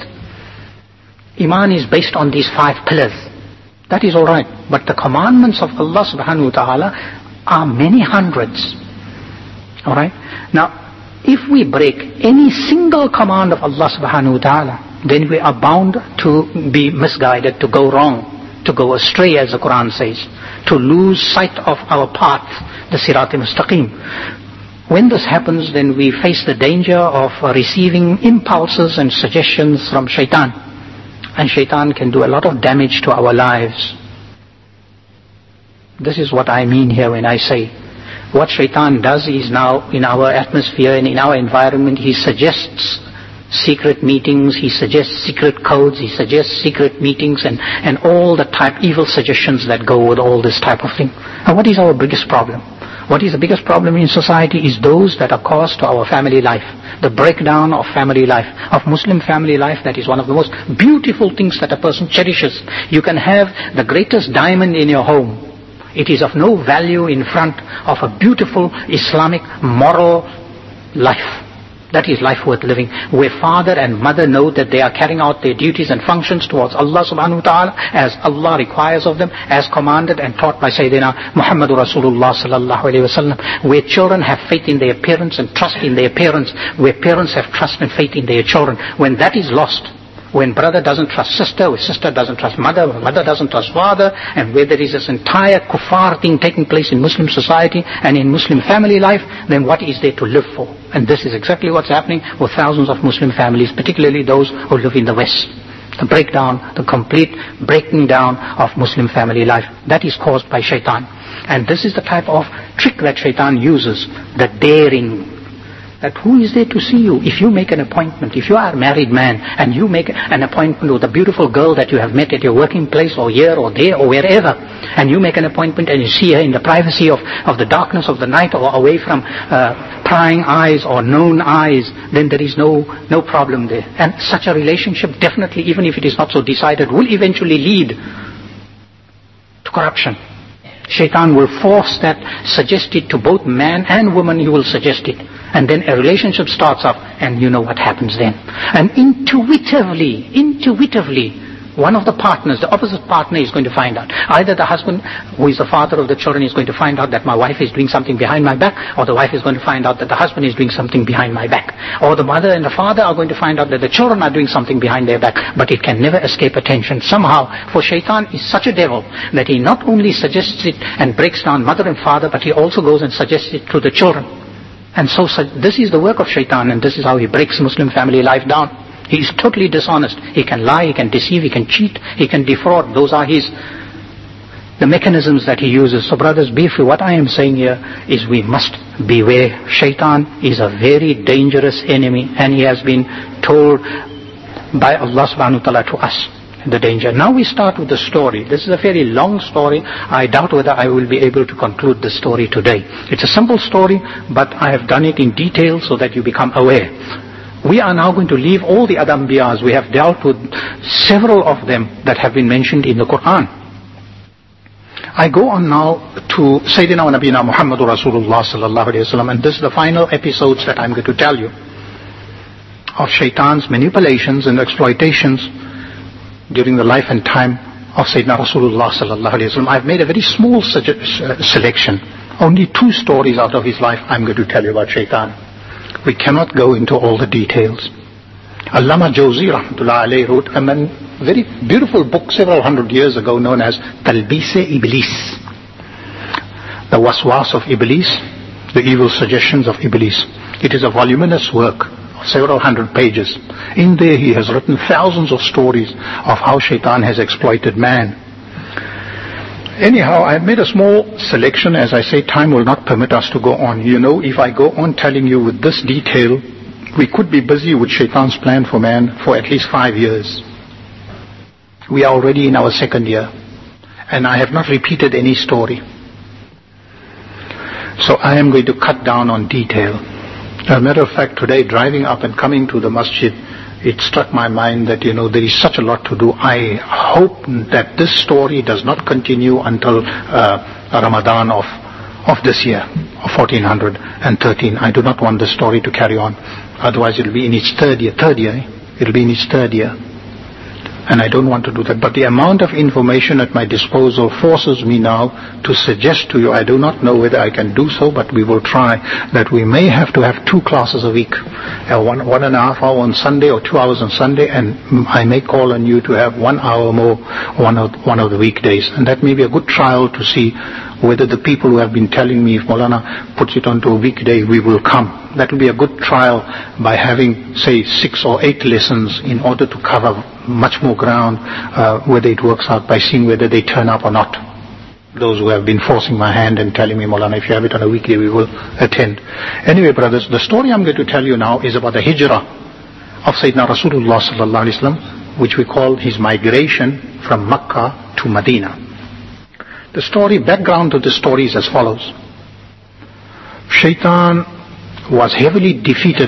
Iman is based on these five pillars. That is alright. But the commandments of Allah subhanahu wa ta'ala are many hundreds. Alright? Now, if we break any single command of Allah subhanahu wa ta'ala, then we are bound to be misguided, to go wrong, to go astray, as the Quran says, to lose sight of our path, the Sirat al-Mustaqim. When this happens, then we face the danger of uh, receiving impulses and suggestions from Shaitan. And Shaitan can do a lot of damage to our lives. This is what I mean here when I say, what Shaitan does is now in our atmosphere and in our environment, he suggests secret meetings, he suggests secret codes, he suggests secret meetings and, and all the type evil suggestions that go with all this type of thing. And what is our biggest problem? What is the biggest problem in society is those that are caused to our family life. The breakdown of family life, of Muslim family life, that is one of the most beautiful things that a person cherishes. You can have the greatest diamond in your home. It is of no value in front of a beautiful Islamic moral life. That is life worth living, where father and mother know that they are carrying out their duties and functions towards Allah subhanahu wa ta'ala as Allah requires of them, as commanded and taught by Sayyidina Muhammadur Rasulullah sallallahu alayhi wa sallam, where children have faith in their parents and trust in their parents, where parents have trust and faith in their children. When that is lost, when brother doesn't trust sister, or sister doesn't trust mother, or mother doesn't trust father, and where there is this entire kuffar thing taking place in Muslim society and in Muslim family life, then what is there to live for? And this is exactly what's happening with thousands of Muslim families, particularly those who live in the West. The breakdown, the complete breaking down of Muslim family life. That is caused by shaitan. And this is the type of trick that shaitan uses, the daring. That who is there to see you? If you make an appointment, if you are a married man and you make an appointment with a beautiful girl that you have met at your working place or here or there or wherever, and you make an appointment and you see her in the privacy of, of the darkness of the night or away from uh, prying eyes or known eyes, then there is no, no problem there. And such a relationship definitely, even if it is not so decided, will eventually lead to corruption. Shaitan will force that, suggest it to both man and woman, he will suggest it. And then a relationship starts up, and you know what happens then. And intuitively, intuitively, one of the partners, the opposite partner is going to find out. Either the husband, who is the father of the children, is going to find out that my wife is doing something behind my back, or the wife is going to find out that the husband is doing something behind my back. Or the mother and the father are going to find out that the children are doing something behind their back. But it can never escape attention. Somehow, for shaitan is such a devil that he not only suggests it and breaks down mother and father, but he also goes and suggests it to the children. And so, so this is the work of shaitan, and this is how he breaks Muslim family life down. He is totally dishonest. He can lie, he can deceive, he can cheat, he can defraud. Those are his, the mechanisms that he uses. So brothers, briefly, what I am saying here is we must beware. Shaitan is a very dangerous enemy, and he has been told by Allah subhanahu wa ta'ala to us the danger. Now we start with the story. This is a very long story. I doubt whether I will be able to conclude the story today. It's a simple story, but I have done it in detail so that you become aware. We are now going to leave all the other Anbiyas. We have dealt with several of them that have been mentioned in the Quran. I go on now to Sayyidina wa Nabiyina Muhammadur Rasulullah sallallahu alayhi wa sallam, and this is the final episodes that I'm going to tell you of shaitan's manipulations and exploitations during the life and time of Sayyidina Rasulullah sallallahu alayhi wa sallam. I've made a very small selection. Only two stories out of his life I'm going to tell you about shaitan. We cannot go into all the details. Allama Jawzi rahmatullah alayhi wrote a man, very beautiful book several hundred years ago known as Talbis-e-Iblis. The waswas of Iblis, the evil suggestions of Iblis. It is a voluminous work of several hundred pages. In there he has written thousands of stories of how shaitan has exploited man. Anyhow, I have made a small selection. As I say, time will not permit us to go on. You know, if I go on telling you with this detail, we could be busy with shaitan's plan for man for at least five years. We are already in our second year, and I have not repeated any story. So I am going to cut down on detail. As a matter of fact, today, driving up and coming to the masjid, it struck my mind that, you know, there is such a lot to do. I hope that this story does not continue until uh, Ramadan of of this year, of fourteen thirteen. I do not want the story to carry on. Otherwise it will be in its third year. Third year, eh? It will be in its third year. And I don't want to do that. But the amount of information at my disposal forces me now to suggest to you, I do not know whether I can do so, but we will try, that we may have to have two classes a week. Uh, one, one and a half hour on Sunday or two hours on Sunday, and I may call on you to have one hour more one of, one of the weekdays. And that may be a good trial to see whether the people who have been telling me, if Maulana puts it onto a weekday, we will come. That will be a good trial by having, say, six or eight lessons in order to cover much more ground, uh, whether it works out by seeing whether they turn up or not. Those who have been forcing my hand and telling me, Maulana, if you have it on a weekday, we will attend. Anyway, brothers, the story I'm going to tell you now is about the hijrah of Sayyidina Rasulullah sallallahu alaihi wasallam, which we call his migration from Makkah to Medina. The story, background to the story is as follows. Shaitan was heavily defeated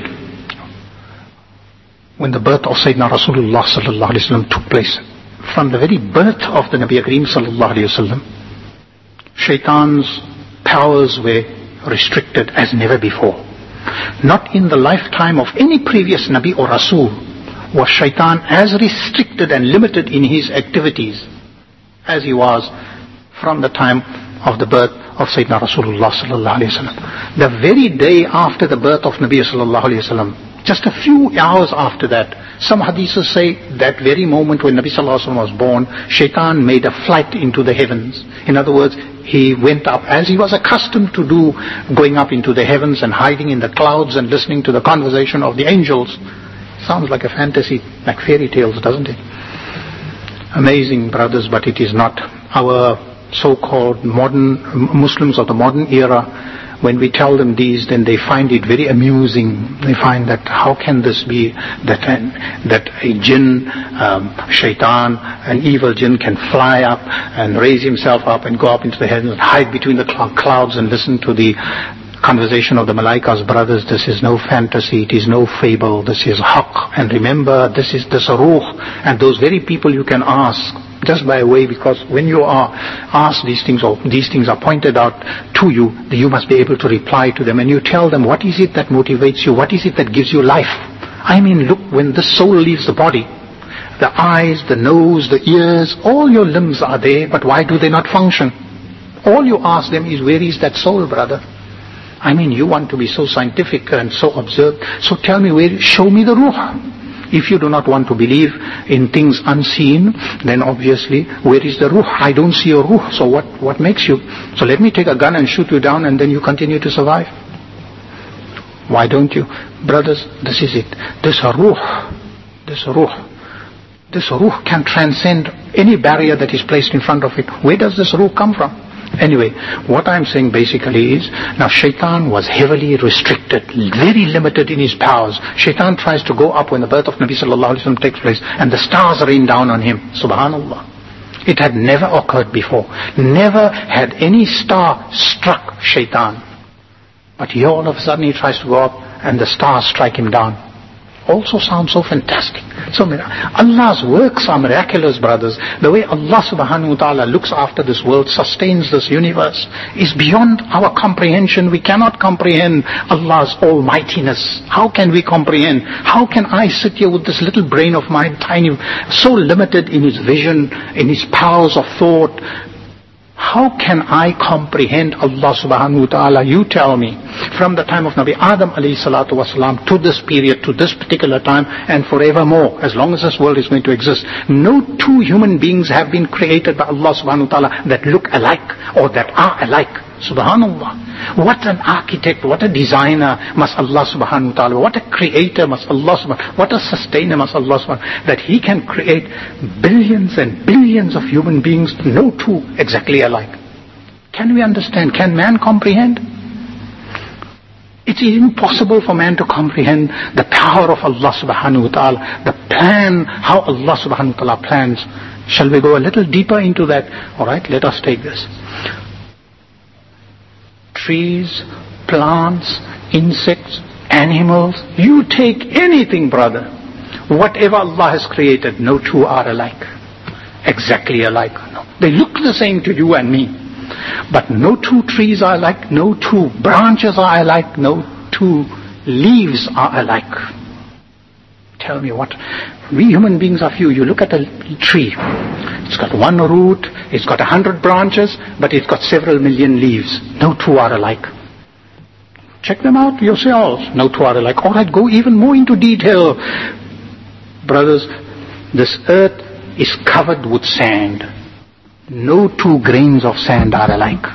when the birth of Sayyidina Rasulullah sallallahu alaihi wasallam took place. From the very birth of the Nabi Kareem sallallahu alaihi wasallam, Shaitan's powers were restricted as never before. Not in the lifetime of any previous Nabi or Rasul was Shaitan as restricted and limited in his activities as he was from the time of the birth of Sayyidina Rasulullah sallallahu alaihi wasallam. The very day after the birth of Nabi sallallahu alaihi wasallam, just a few hours after that, some hadiths say that very moment when Nabi sallallahu alaihi wasallam was born, Shaitan made a flight into the heavens. In other words, he went up as he was accustomed to do, going up into the heavens and hiding in the clouds and listening to the conversation of the angels. Sounds like a fantasy, like fairy tales, doesn't it? amazing, brothers, but it is not. Our so-called modern Muslims of the modern era, when we tell them these, then they find it very amusing. They find that how can this be that an, that a jinn, um, shaitan, an evil jinn can fly up and raise himself up and go up into the heavens and hide between the cl- clouds and listen to the conversation of the malaikas. Brothers, this is no fantasy, it is no fable, this is haqq. And remember, this is the ruh, and those very people you can ask just by way, because when you are asked these things, or these things are pointed out to you, you must be able to reply to them, and you tell them what is it that motivates you, what is it that gives you life. I mean, look, when the soul leaves the body, the eyes, the nose, the ears, all your limbs are there, but why do they not function? All you ask them is, where is that soul, brother? I mean, you want to be so scientific and so observed, so tell me, where, show me the ruh. If you do not want to believe in things unseen, then obviously, where is the ruh? I don't see a ruh, so what, what makes you? So let me take a gun and shoot you down and then you continue to survive. Why don't you? Brothers, this is it. This ruh, this ruh, this ruh can transcend any barrier that is placed in front of it. Where does this ruh come from? Anyway, what I'm saying basically is, now shaitan was heavily restricted, very limited in his powers. Shaitan tries to go up when the birth of Nabi sallallahu alaihi wasallam takes place, and the stars rain down on him. Subhanallah. It had never occurred before. Never had any star struck shaitan. But here all of a sudden he tries to go up, and the stars strike him down. Also sounds so fantastic. So Allah's works are miraculous, brothers. The way Allah subhanahu wa ta'ala looks after this world, sustains this universe, is beyond our comprehension. We cannot comprehend Allah's almightiness. How can we comprehend? How can I sit here with this little brain of mine, tiny, so limited in his vision, in his powers of thought? How can I comprehend Allah subhanahu wa ta'ala? You tell me. From the time of Nabi Adam alayhi salatu wasalam to this period, to this particular time, and forevermore, as long as this world is going to exist, no two human beings have been created by Allah subhanahu wa ta'ala that look alike or that are alike. Subhanallah. What an architect, what a designer must Allah subhanahu wa ta'ala, what a creator must Allah subhanahu, what a sustainer must Allah subhanahu, that He can create billions and billions of human beings, no two exactly alike. Can we understand? Can man comprehend? It's impossible for man to comprehend the power of Allah subhanahu wa ta'ala, the plan, how Allah subhanahu wa ta'ala plans. Shall we go a little deeper into that? Alright, let us take this. Trees, plants, insects, animals, you take anything, brother. Whatever Allah has created, no two are alike. Exactly alike. No. They look the same to you and me. But no two trees are alike, no two branches are alike, no two leaves are alike. Tell me what? We human beings are few. You look at a tree. It's got one root, it's got a hundred branches, but it's got several million leaves. No two are alike. Check them out yourselves. No two are alike. Alright, go even more into detail. Brothers, this earth is covered with sand. No two grains of sand are alike.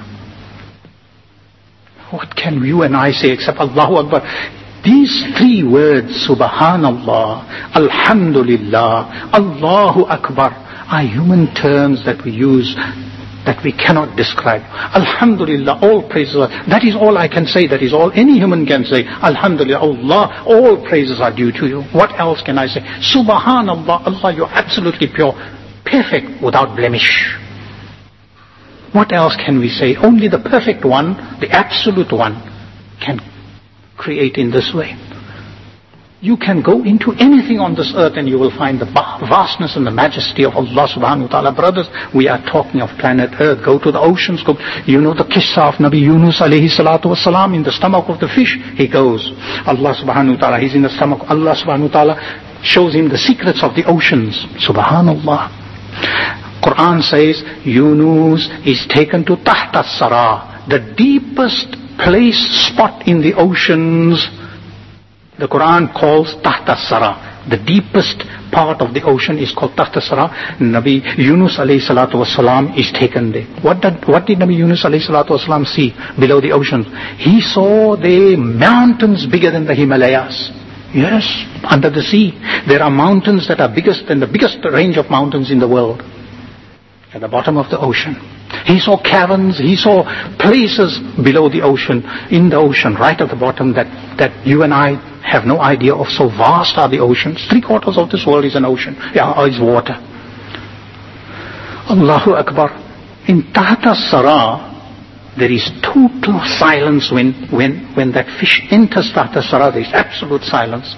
What can you and I say except Allahu Akbar? These three words, Subhanallah, Alhamdulillah, Allahu Akbar, are human terms that we use that we cannot describe. Alhamdulillah, all praises are, that is all I can say, that is all any human can say. Alhamdulillah, Allah, all praises are due to you. What else can I say? Subhanallah, Allah, you're absolutely pure, perfect, without blemish. What else can we say? Only the perfect one, the absolute one, can create in this way. You can go into anything on this earth and you will find the vastness and the majesty of Allah subhanahu wa ta'ala. Brothers, we are talking of planet earth. Go to the oceans. Go. You know the qissa of Nabi Yunus alayhi salatu wasalam, in the stomach of the fish. He goes. Allah subhanahu wa ta'ala, he's in the stomach. Allah subhanahu wa ta'ala shows him the secrets of the oceans. Subhanallah. Quran says Yunus is taken to Tahta Sara, the deepest place, spot in the oceans. The Quran calls Tahta Sara. The deepest part of the ocean is called Tahta Sara. Nabi Yunus alayhi salatu wasalam is taken there. What did, what did Nabi Yunus alayhi salatu wasalam see below the ocean? He saw the mountains bigger than the Himalayas. Yes, under the sea. There are mountains that are biggest than the biggest range of mountains in the world. at the bottom of the ocean. He saw caverns, he saw places below the ocean, in the ocean, right at the bottom that, that you and I have no idea of. So vast are the oceans. Three quarters of this world is an ocean, yeah, or is water. Allahu Akbar. In Tahta Sara, there is total silence when, when, when that fish enters Tahta Sara, there is absolute silence.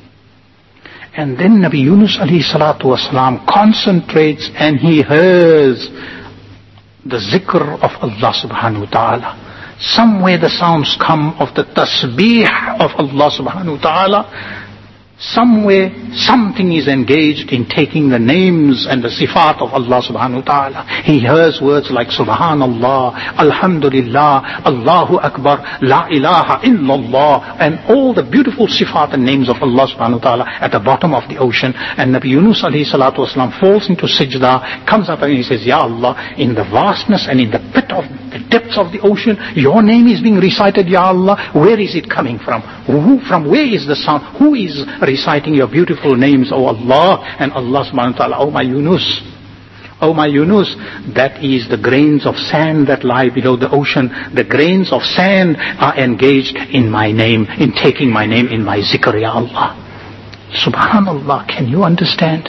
And then Nabi Yunus alayhi salatu wasalam concentrates and he hears the zikr of Allah subhanahu wa ta'ala. Somewhere the sounds come of the tasbih of Allah subhanahu wa ta'ala. Somewhere something is engaged in taking the names and the sifat of Allah subhanahu wa ta'ala. He hears words like Subhanallah, Alhamdulillah, Allahu Akbar, La ilaha illallah, and all the beautiful sifat and names of Allah subhanahu wa ta'ala at the bottom of the ocean. And Nabi Yunus alayhi salatu wasalam falls into sajda, comes up and he says, Ya Allah, in the vastness and in the pit of the depths of the ocean, your name is being recited, Ya Allah. Where is it coming from? Who, from where is the sound? Who is reciting your beautiful names, O Allah? And Allah subhanahu wa ta'ala, O my Yunus, O my Yunus, that is the grains of sand that lie below the ocean. The grains of sand are engaged in my name, in taking my name in my zikr, Ya Allah. Subhanallah, can you understand?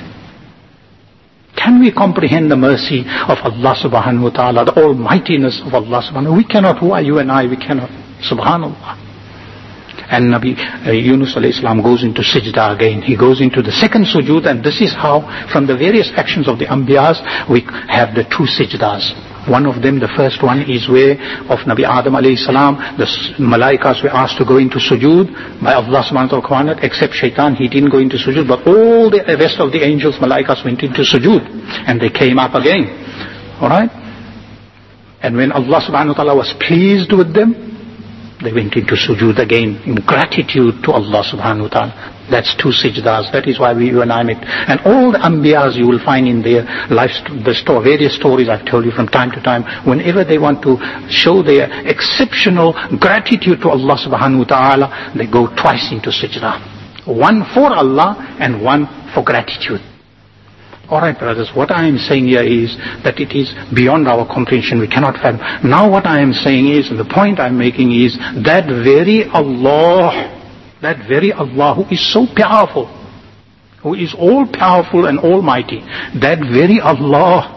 Can we comprehend the mercy of Allah subhanahu wa ta'ala, the almightiness of Allah subhanahu wa ta'ala? We cannot. Who are you and I? We cannot. Subhanallah. And Nabi uh, Yunus alayhi salam goes into sajda again. He goes into the second sujood, and this is how, from the various actions of the Anbiyas, we have the two sajdas. One of them, the first one, is where of Nabi Adam alayhi salam, the Malaikas were asked to go into sujood by Allah subhanahu wa ta'ala, except Shaitan. He didn't go into sujood, but all the rest of the angels, Malaikas, went into sujood, and they came up again. Alright? And when Allah subhanahu wa ta'ala was pleased with them, they went into sujood again in gratitude to Allah subhanahu wa ta'ala. That's two sajdas. That is why we, you and I met. And all the Anbiyas you will find in their life, the story, various stories I've told you from time to time, whenever they want to show their exceptional gratitude to Allah subhanahu wa ta'ala, they go twice into sajda. One for Allah and one for gratitude. Alright brothers, what I am saying here is that it is beyond our comprehension. We cannot fathom. Now what I am saying is, and the point I am making is, that very Allah, that very Allah who is so powerful, who is all powerful and almighty, that very Allah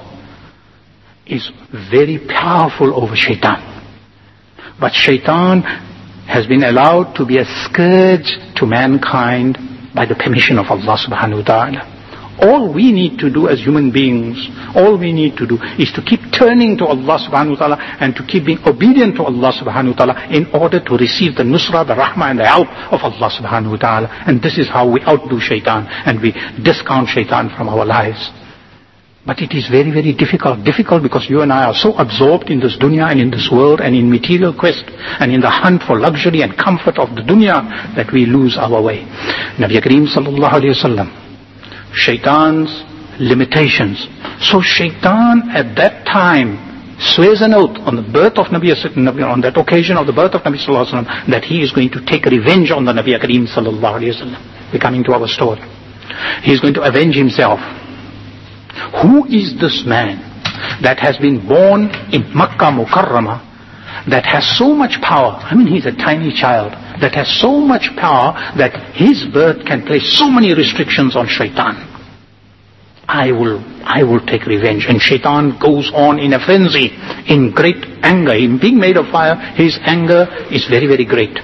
is very powerful over Shaitan. But Shaitan has been allowed to be a scourge to mankind by the permission of Allah subhanahu wa ta'ala. All we need to do as human beings, all we need to do is to keep turning to Allah subhanahu wa ta'ala and to keep being obedient to Allah subhanahu wa ta'ala in order to receive the nusra, the rahmah and the help of Allah subhanahu wa ta'ala. And this is how we outdo Shaitan and we discount Shaitan from our lives. But it is very, very difficult. Difficult because you and I are so absorbed in this dunya and in this world and in material quest and in the hunt for luxury and comfort of the dunya that we lose our way. Nabi Kareem sallallahu alayhi wa sallam, Shaitan's limitations. So Shaitan at that time swears an oath on the birth of Nabi, on that occasion of the birth of Nabi sallallahu alaihi wasallam, that he is going to take revenge on the Nabi Kareem sallallahu alaihi wasallam. We're coming to our story. He is going to avenge himself. Who is this man that has been born in Makkah Mukarramah, that has so much power? I mean, he's a tiny child that has so much power that his birth can place so many restrictions on Shaitan. I will, I will take revenge. And Shaitan goes on in a frenzy, in great anger. In being made of fire, his anger is very, very great.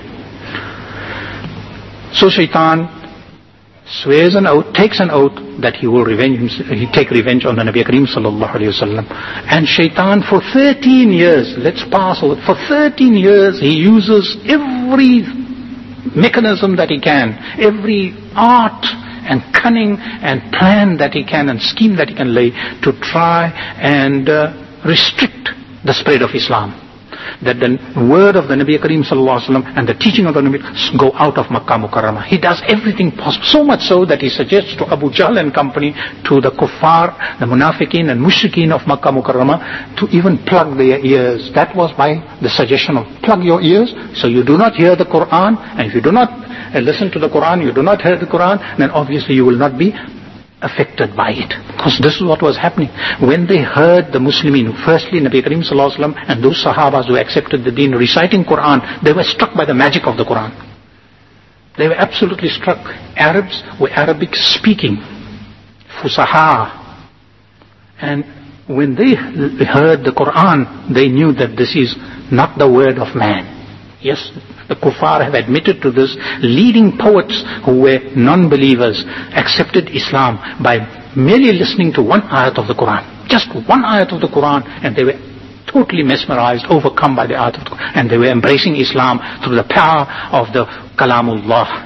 So Shaitan swears an oath, takes an oath that he will revenge himself, he take revenge on the Nabi Kareem sallallahu alayhi wa sallam. And Shaitan for thirteen years, let's pass over, for thirteen years he uses every mechanism that he can, every art and cunning and plan that he can and scheme that he can lay to try and uh, restrict the spread of Islam. That the word of the Nabi Kareem sallallahu alaihi wasallam and the teaching of the Nabi go out of Makkah Mukarramah. He does everything possible, so much so that he suggests to Abu Jahl and company, to the kuffar, the munafiqeen and mushrikeen of Makkah Mukarramah, to even plug their ears. That was by the suggestion of plug your ears so you do not hear the Quran, and if you do not uh, listen to the Quran, you do not hear the Quran, then obviously you will not be affected by it. Because this is what was happening. When they heard the Muslimin, firstly Nabi Karim Sallallahu Alaihi Wasallam and those Sahabas who accepted the deen reciting Quran, they were struck by the magic of the Quran. They were absolutely struck. Arabs were Arabic speaking. Fusaha. And when they heard the Quran, they knew that this is not the word of man. Yes, the kuffar have admitted to this. Leading poets who were non-believers accepted Islam by merely listening to one ayat of the Quran. Just one ayat of the Quran, and they were totally mesmerized, overcome by the ayat of the Quran. And they were embracing Islam through the power of the Kalamullah.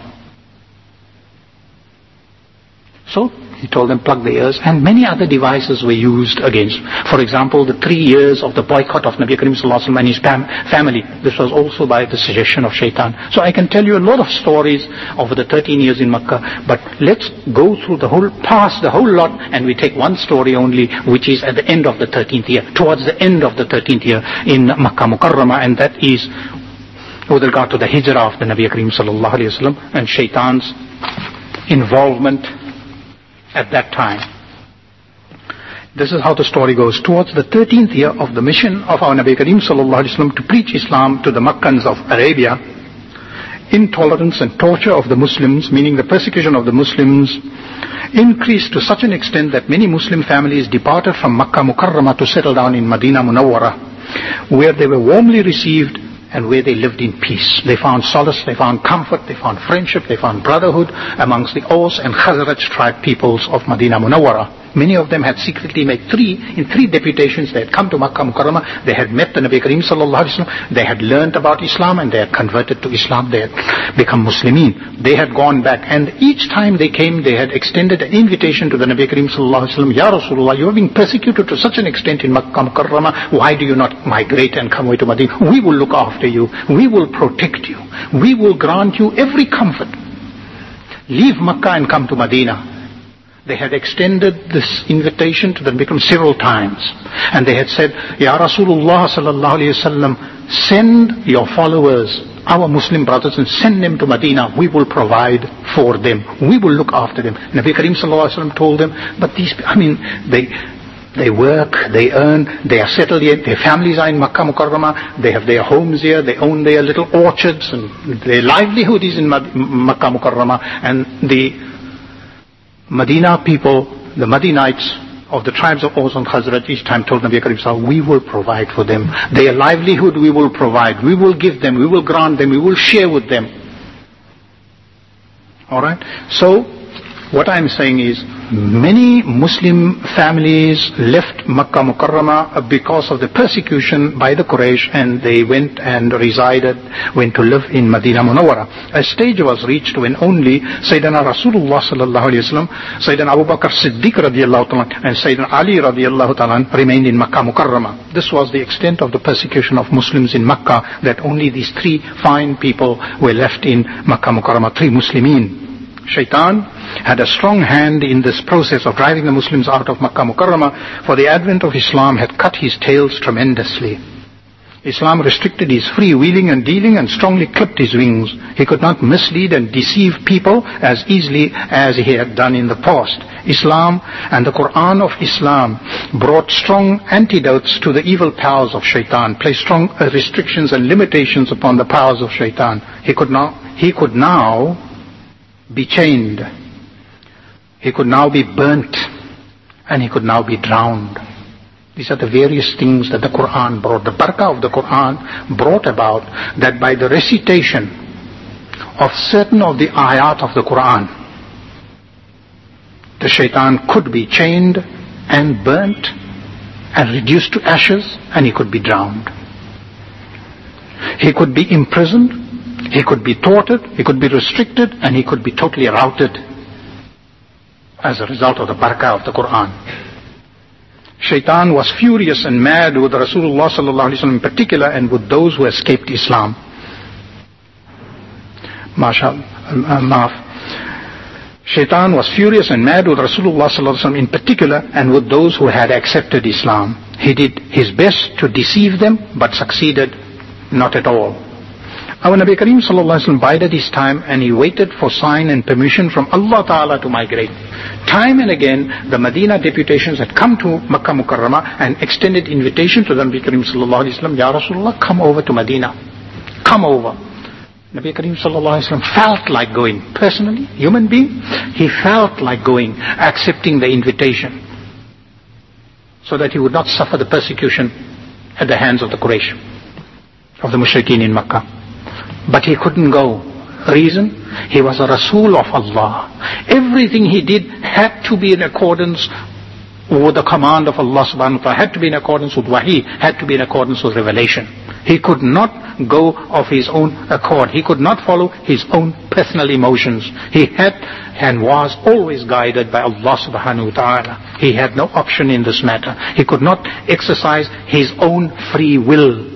So, he told them, plug their ears, and many other devices were used against. For example, the three years of the boycott of Nabi Karim Sallallahu Alaihi Wasallam and his fam- family. This was also by the suggestion of Shaitan. So I can tell you a lot of stories over the thirteen years in Makkah, but let's go through the whole, past the whole lot, and we take one story only, which is at the end of the thirteenth year, towards the end of the thirteenth year in Makkah Mukarramah, and that is with regard to the hijrah of the Nabi Karim Sallallahu Alaihi Wasallam and Shaitan's involvement at that time. This is how the story goes. Towards the thirteenth year of the mission of our Nabi Karim Sallallahu Alaihi Wasallam to preach Islam to the Makkans of Arabia, intolerance and torture of the Muslims, meaning the persecution of the Muslims, increased to such an extent that many Muslim families departed from Makkah Mukarramah to settle down in Medina Munawwara, where they were warmly received and where they lived in peace. They found solace, they found comfort, they found friendship, they found brotherhood amongst the Aus and Khazraj tribe peoples of Medina Munawwara. Many of them had secretly made three, in three deputations, they had come to Makkah Mukarramah, they had met the Nabi Karim Sallallahu Alaihi Wasallam, they had learnt about Islam and they had converted to Islam, they had become Muslimin. They had gone back, and each time they came, they had extended an invitation to the Nabi Karim Sallallahu Alaihi Wasallam, Ya Rasulullah, you are being persecuted to such an extent in Makkah Mukarramah, why do you not migrate and come away to Medina? We will look after you, we will protect you, we will grant you every comfort. Leave Makkah and come to Medina. They had extended this invitation to the Nabi Karim several times. And they had said, Ya Rasulullah Sallallahu Alaihi Wasallam, send your followers, our Muslim brothers, and send them to Medina. We will provide for them. We will look after them. Nabi Karim Sallallahu Alaihi Wasallam told them, but these, I mean, they, they work, they earn, they are settled here, their families are in Makkah Mukarramah, they have their homes here, they own their little orchards, and their livelihood is in Makkah Mukarramah, and the Medina people, the Madinites of the tribes of Aus and Khazraj, each time told Nabi Karim Sallallahu, we will provide for them. Their livelihood we will provide. We will give them, we will grant them, we will share with them. Alright? So, what I'm saying is, many Muslim families left Makkah Mukarramah because of the persecution by the Quraysh, and they went and resided, went to live in Medina Munawwara. A stage was reached when only Sayyidina Rasulullah Sallallahu Alaihi Wasallam, Sayyidina Abu Bakr Siddiq Radiallahu Ta'ala, and Sayyidina Ali Radiallahu Ta'ala remained in Makkah Mukarramah. This was the extent of the persecution of Muslims in Makkah, that only these three fine people were left in Makkah Mukarramah, three Muslimin. Shaitan had a strong hand in this process of driving the Muslims out of Makkah Mukarramah, for the advent of Islam had cut his tails tremendously. Islam restricted his free wheeling and dealing and strongly clipped his wings. He could not mislead and deceive people as easily as he had done in the past. Islam and the Quran of Islam brought strong antidotes to the evil powers of Shaitan, placed strong restrictions and limitations upon the powers of Shaitan. He could now, he could now be chained. He could now be burnt, and he could now be drowned. These are the various things that the Quran brought. The barakah of the Quran brought about that by the recitation of certain of the ayat of the Quran, the shaitan could be chained and burnt and reduced to ashes, and he could be drowned. He could be imprisoned, he could be tortured, he could be restricted, and he could be totally routed as a result of the barakah of the Quran. Shaitan was furious and mad with Rasulullah Sallallahu Alaihi Wasallam in particular, and with those who escaped Islam. Maaf. Shaitan was furious and mad with Rasulullah Sallallahu Alaihi Wasallam in particular, and with those who had accepted Islam. He did his best to deceive them, but succeeded not at all. Our Nabi Kareem sallallahu alaihi wasallam bided his time and he waited for sign and permission from Allah Ta'ala to migrate. Time and again, the Medina deputations had come to Makkah Mukarramah and extended invitation to the Nabi Kareem sallallahu alaihi wasallam, Ya Rasulullah, come over to Medina. Come over. Nabi Kareem sallallahu alaihi wasallam felt like going. Personally, human being, he felt like going, accepting the invitation, so that he would not suffer the persecution at the hands of the Quraysh, of the Mushrikeen in Makkah. But he couldn't go. Reason? He was a Rasul of Allah. Everything he did had to be in accordance with the command of Allah subhanahu wa ta'ala, had to be in accordance with wahi, had to be in accordance with revelation. He could not go of his own accord. He could not follow his own personal emotions. He had and was always guided by Allah subhanahu wa ta'ala. He had no option in this matter. He could not exercise his own free will.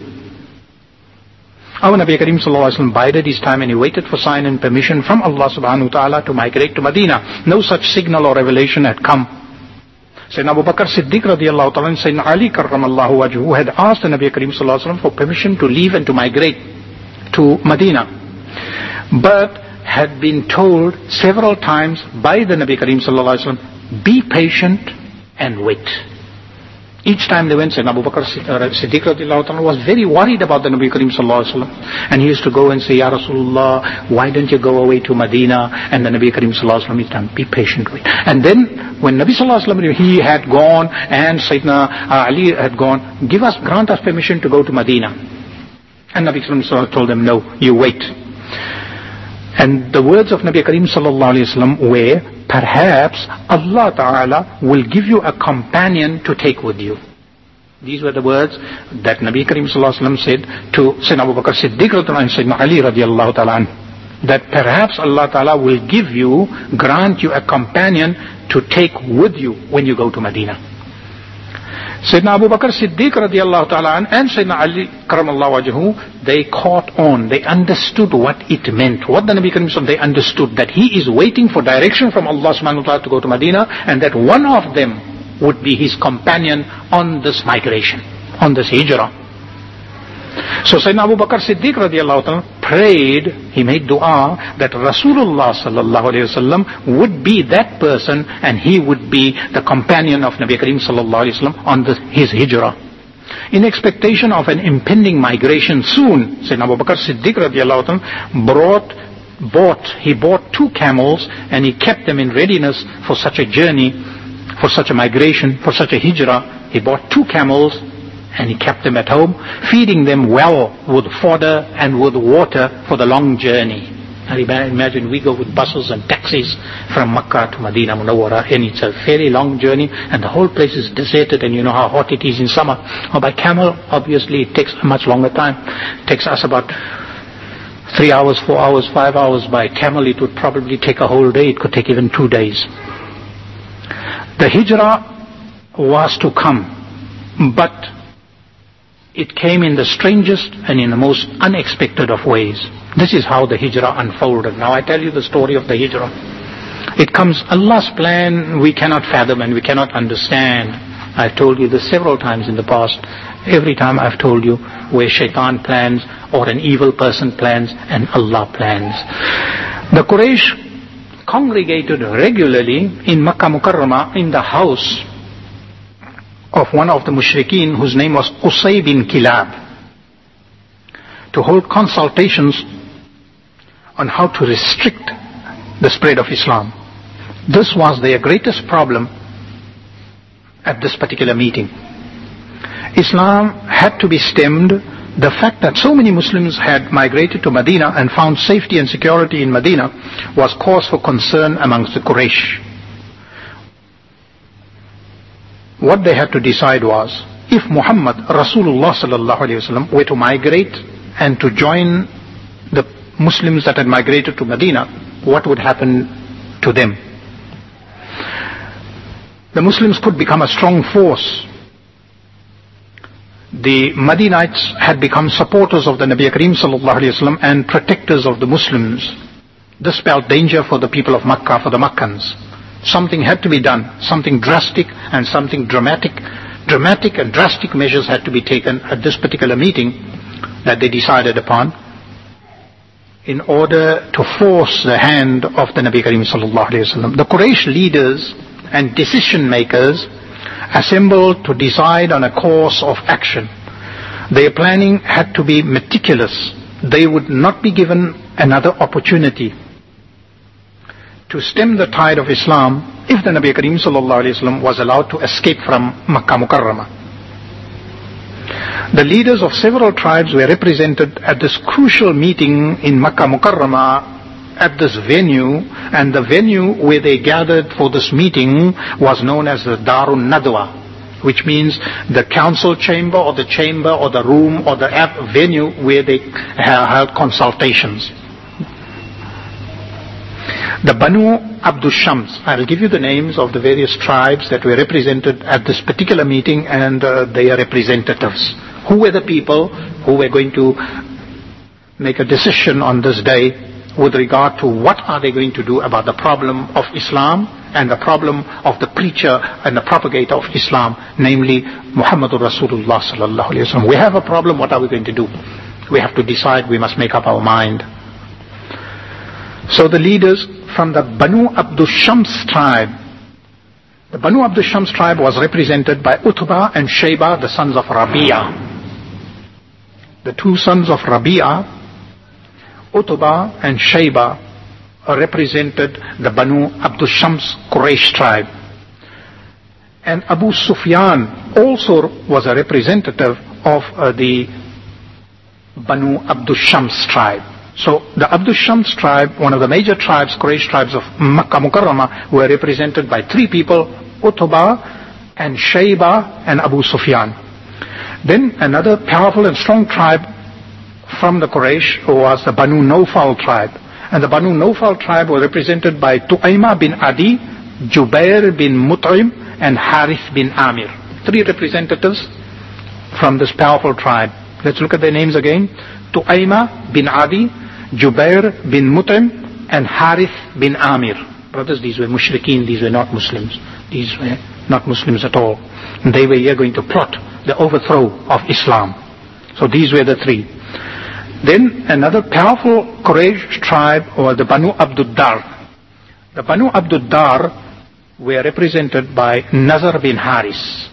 Our Nabi Kareem sallallahu alaihi wasallam bided his time and he waited for sign and permission from Allah subhanahu wa ta'ala to migrate to Medina. No such signal or revelation had come. Sayyidina Abu Bakr Siddiq radiallahu ta'ala and Sayyidina Ali karramallahu wajhu had asked the Nabi Kareem sallallahu alaihi wasallam for permission to leave and to migrate to Medina, but had been told several times by the Nabi Kareem sallallahu alaihi wasallam, be patient and wait. Each time they went, Sayyidina Abu Bakr Siddiq radiallahu ta'ala was very worried about the Nabi Kareem sallallahu alaihi wasallam, and he used to go and say, Ya Rasulullah, why don't you go away to Medina? And the Nabi Kareem sallallahu alaihi wasallam each time, be patient, wait. And then when Nabi sallallahu alaihi wasallam, he had gone and Sayyidina Ali had gone, give us, grant us permission to go to Medina. And Nabi sallallahu alaihi wasallam told them, no, you wait. And the words of Nabi Kareem sallallahu alaihi wasallam were, perhaps Allah Ta'ala will give you a companion to take with you. These were the words that Nabi Kareem sallallahu alaihi wasallam said to Sayyidina Abu Bakr Siddiq and Sayyidina Ali radiallahu ta'ala, that perhaps Allah Ta'ala will give you, grant you a companion to take with you when you go to Medina. Sayyidina Abu Bakr Siddiq radiallahu ta'ala and Sayyidina Ali karamallahu wajhu, they caught on, they understood what it meant. What the Nabi Kareem sallallahu, they understood that he is waiting for direction from Allah subhanahu wa ta'ala to go to Medina, and that one of them would be his companion on this migration, on this hijrah. So Sayyidina Abu Bakr Siddiq radiallahu ta'ala prayed, he made dua that Rasulullah sallallahu alayhi wasallam would be that person and he would be the companion of Nabi Kareem sallallahu alayhi wasallam on the, his hijrah. In expectation of an impending migration soon, Sayyidina Abu Bakr Siddiq radiallahu ta'ala brought, bought, he bought two camels and he kept them in readiness for such a journey, for such a migration, for such a hijrah. He bought two camels and he kept them at home, feeding them well with fodder and with water for the long journey. And imagine we go with buses and taxis from Makkah to Medina Munawwara, and it's a very long journey, and the whole place is deserted, and you know how hot it is in summer. Or by camel, obviously it takes a much longer time. It takes us about three hours, four hours, five hours. By camel it would probably take a whole day. It could take even two days. The hijrah was to come, but it came in the strangest and in the most unexpected of ways. This is how the hijrah unfolded. Now I tell you the story of the hijrah. It comes, Allah's plan we cannot fathom and we cannot understand. I've told you this several times in the past. Every time I've told you where shaitan plans or an evil person plans and Allah plans. The Quraysh congregated regularly in Makkah Mukarramah in the house of one of the mushrikeen whose name was Qusay bin Kilab, to hold consultations on how to restrict the spread of Islam. This was their greatest problem at this particular meeting. Islam had to be stemmed. The fact that so many Muslims had migrated to Medina and found safety and security in Medina was cause for concern amongst the Quraysh. What they had to decide was, if Muhammad Rasulullah sallallahu alaihi wasallam were to migrate and to join the Muslims that had migrated to Medina, what would happen to them? The Muslims could become a strong force. The Madinites had become supporters of the Nabi Kareem sallallahu alaihi wasallam and protectors of the Muslims. This spelled danger for the people of Makkah, for the Makkans. Something had to be done, something drastic and something dramatic. Dramatic and drastic measures had to be taken at this particular meeting that they decided upon. in order to force the hand of the Nabi Karim sallallahu alayhi wasallam. The Quraysh leaders and decision makers assembled to decide on a course of action. Their planning had to be meticulous. They would not be given another opportunity to stem the tide of Islam if the Nabi Karim sallallahu alayhi wasallam was allowed to escape from Makkah Mukarramah. The leaders of several tribes were represented at this crucial meeting in Makkah Mukarramah at this venue, and the venue where they gathered for this meeting was known as the Darun Nadwa, which means the council chamber or the chamber or the room or the venue where they held consultations. The Banu Abdul Shams, I'll give you the names of the various tribes that were represented at this particular meeting and uh, their representatives. Who were the people who were going to make a decision on this day with regard to what are they going to do about the problem of Islam and the problem of the preacher and the propagator of Islam, namely Muhammadur Rasulullah sallallahu alaihi wasallam. We have a problem, what are we going to do? We have to decide, we must make up our mind. So the leaders from the Banu Abdul Shams tribe, the Banu Abdul Shams tribe was represented by Utbah and Shayba, the sons of Rabi'a. The two sons of Rabi'a, Utbah and Shayba, represented the Banu Abdul Shams Quraysh tribe. And Abu Sufyan also was a representative of uh, the Banu Abdul Shams tribe. So the Abdul Shams tribe, one of the major tribes, Quraysh tribes of Makkah Mukarramah, were represented by three people, Utbah and Shayba and Abu Sufyan. Then another powerful and strong tribe from the Quraysh was the Banu Nawfal tribe. And the Banu Nawfal tribe were represented by Tu'aymah bin Adi, Jubair bin Mut'im, and Harith bin Amir. Three representatives from this powerful tribe. Let's look at their names again. Tu'aymah bin Adi, Jubair bin Mut'im, and Harith bin Amir. Brothers, these were mushrikeen, these were not Muslims. These were not Muslims at all. And they were here going to plot the overthrow of Islam. So these were the three. Then another powerful Quraysh tribe was the Banu Abdud Dar. The Banu Abdud Dar were represented by Nazar bin Haris.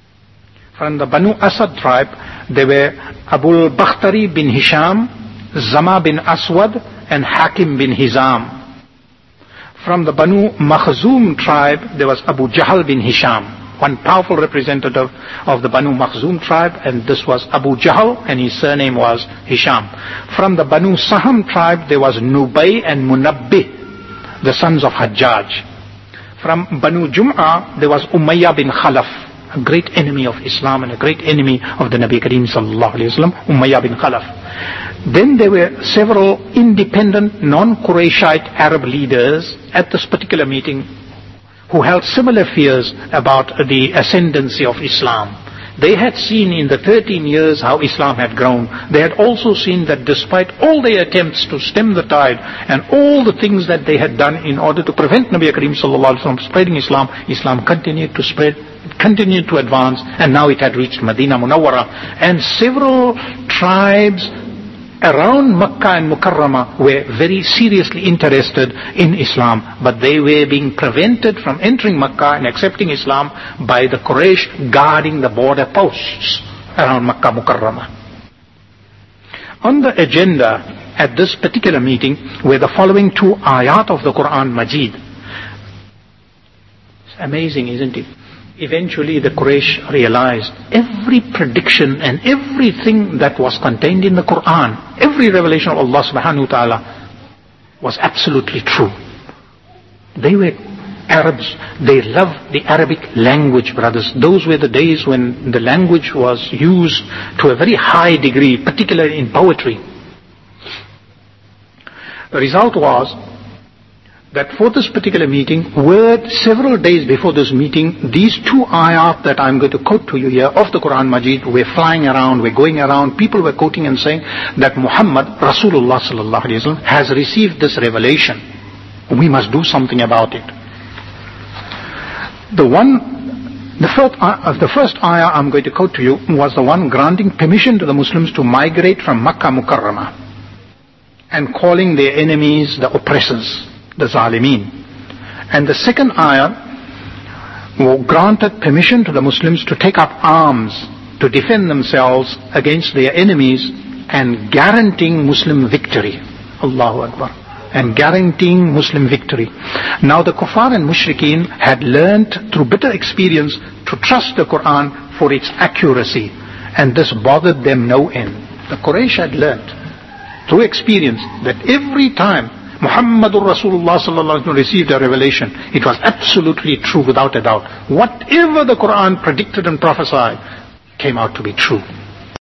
From the Banu Asad tribe, there were Abul Bakhtari bin Hisham, Zama bin Aswad, and Hakim bin Hizam. From the Banu Makhzum tribe, there was Abu Jahl bin Hisham, one powerful representative of the Banu Makhzum tribe, and this was Abu Jahl, and his surname was Hisham. From the Banu Saham tribe, there was Nubay and Munabbi, the sons of Hajjaj. From Banu Jum'ah, there was Umayyah bin Khalaf, a great enemy of Islam and a great enemy of the Nabi Karim sallallahu alayhi wa sallam, Umayyah bin Khalaf. Then there were several independent, non-Qurayshite Arab leaders at this particular meeting who held similar fears about the ascendancy of Islam. They had seen in the thirteen years how Islam had grown. They had also seen that despite all their attempts to stem the tide and all the things that they had done in order to prevent Nabi Karim sallallahu alaihi wasallam spreading Islam, Islam continued to spread, continued to advance, and now it had reached Medina Munawwara. And several tribes around Makkah and Mukarramah were very seriously interested in Islam, but they were being prevented from entering Makkah and accepting Islam by the Quraysh guarding the border posts around Makkah Mukarramah. On the agenda at this particular meeting were the following two ayat of the Quran Majid. It's amazing, isn't it? Eventually the Quraysh realized every prediction and everything that was contained in the Quran, every revelation of Allah subhanahu wa ta'ala was absolutely true. They were Arabs. They loved the Arabic language, brothers. Those were the days when the language was used to a very high degree, particularly in poetry. The result was that for this particular meeting, word several days before this meeting, these two ayat that I'm going to quote to you here of the Quran Majid were flying around, were going around. People were quoting and saying that Muhammad, Rasulullah sallallahu alaihi wasallam, has received this revelation. We must do something about it. The one, the first, uh, the first ayah I'm going to quote to you was the one granting permission to the Muslims to migrate from Makkah Mukarramah. and calling their enemies the oppressors, the Zalimeen. And the second ayah granted permission to the Muslims to take up arms to defend themselves against their enemies and guaranteeing Muslim victory. Allahu Akbar. And guaranteeing Muslim victory. Now the kuffar and mushrikeen had learnt through bitter experience to trust the Quran for its accuracy, and this bothered them no end. The Quraysh had learnt through experience that every time Muhammadur Rasulullah sallallahu alaihi wasallam received a revelation, it was absolutely true without a doubt. Whatever the Quran predicted and prophesied came out to be true.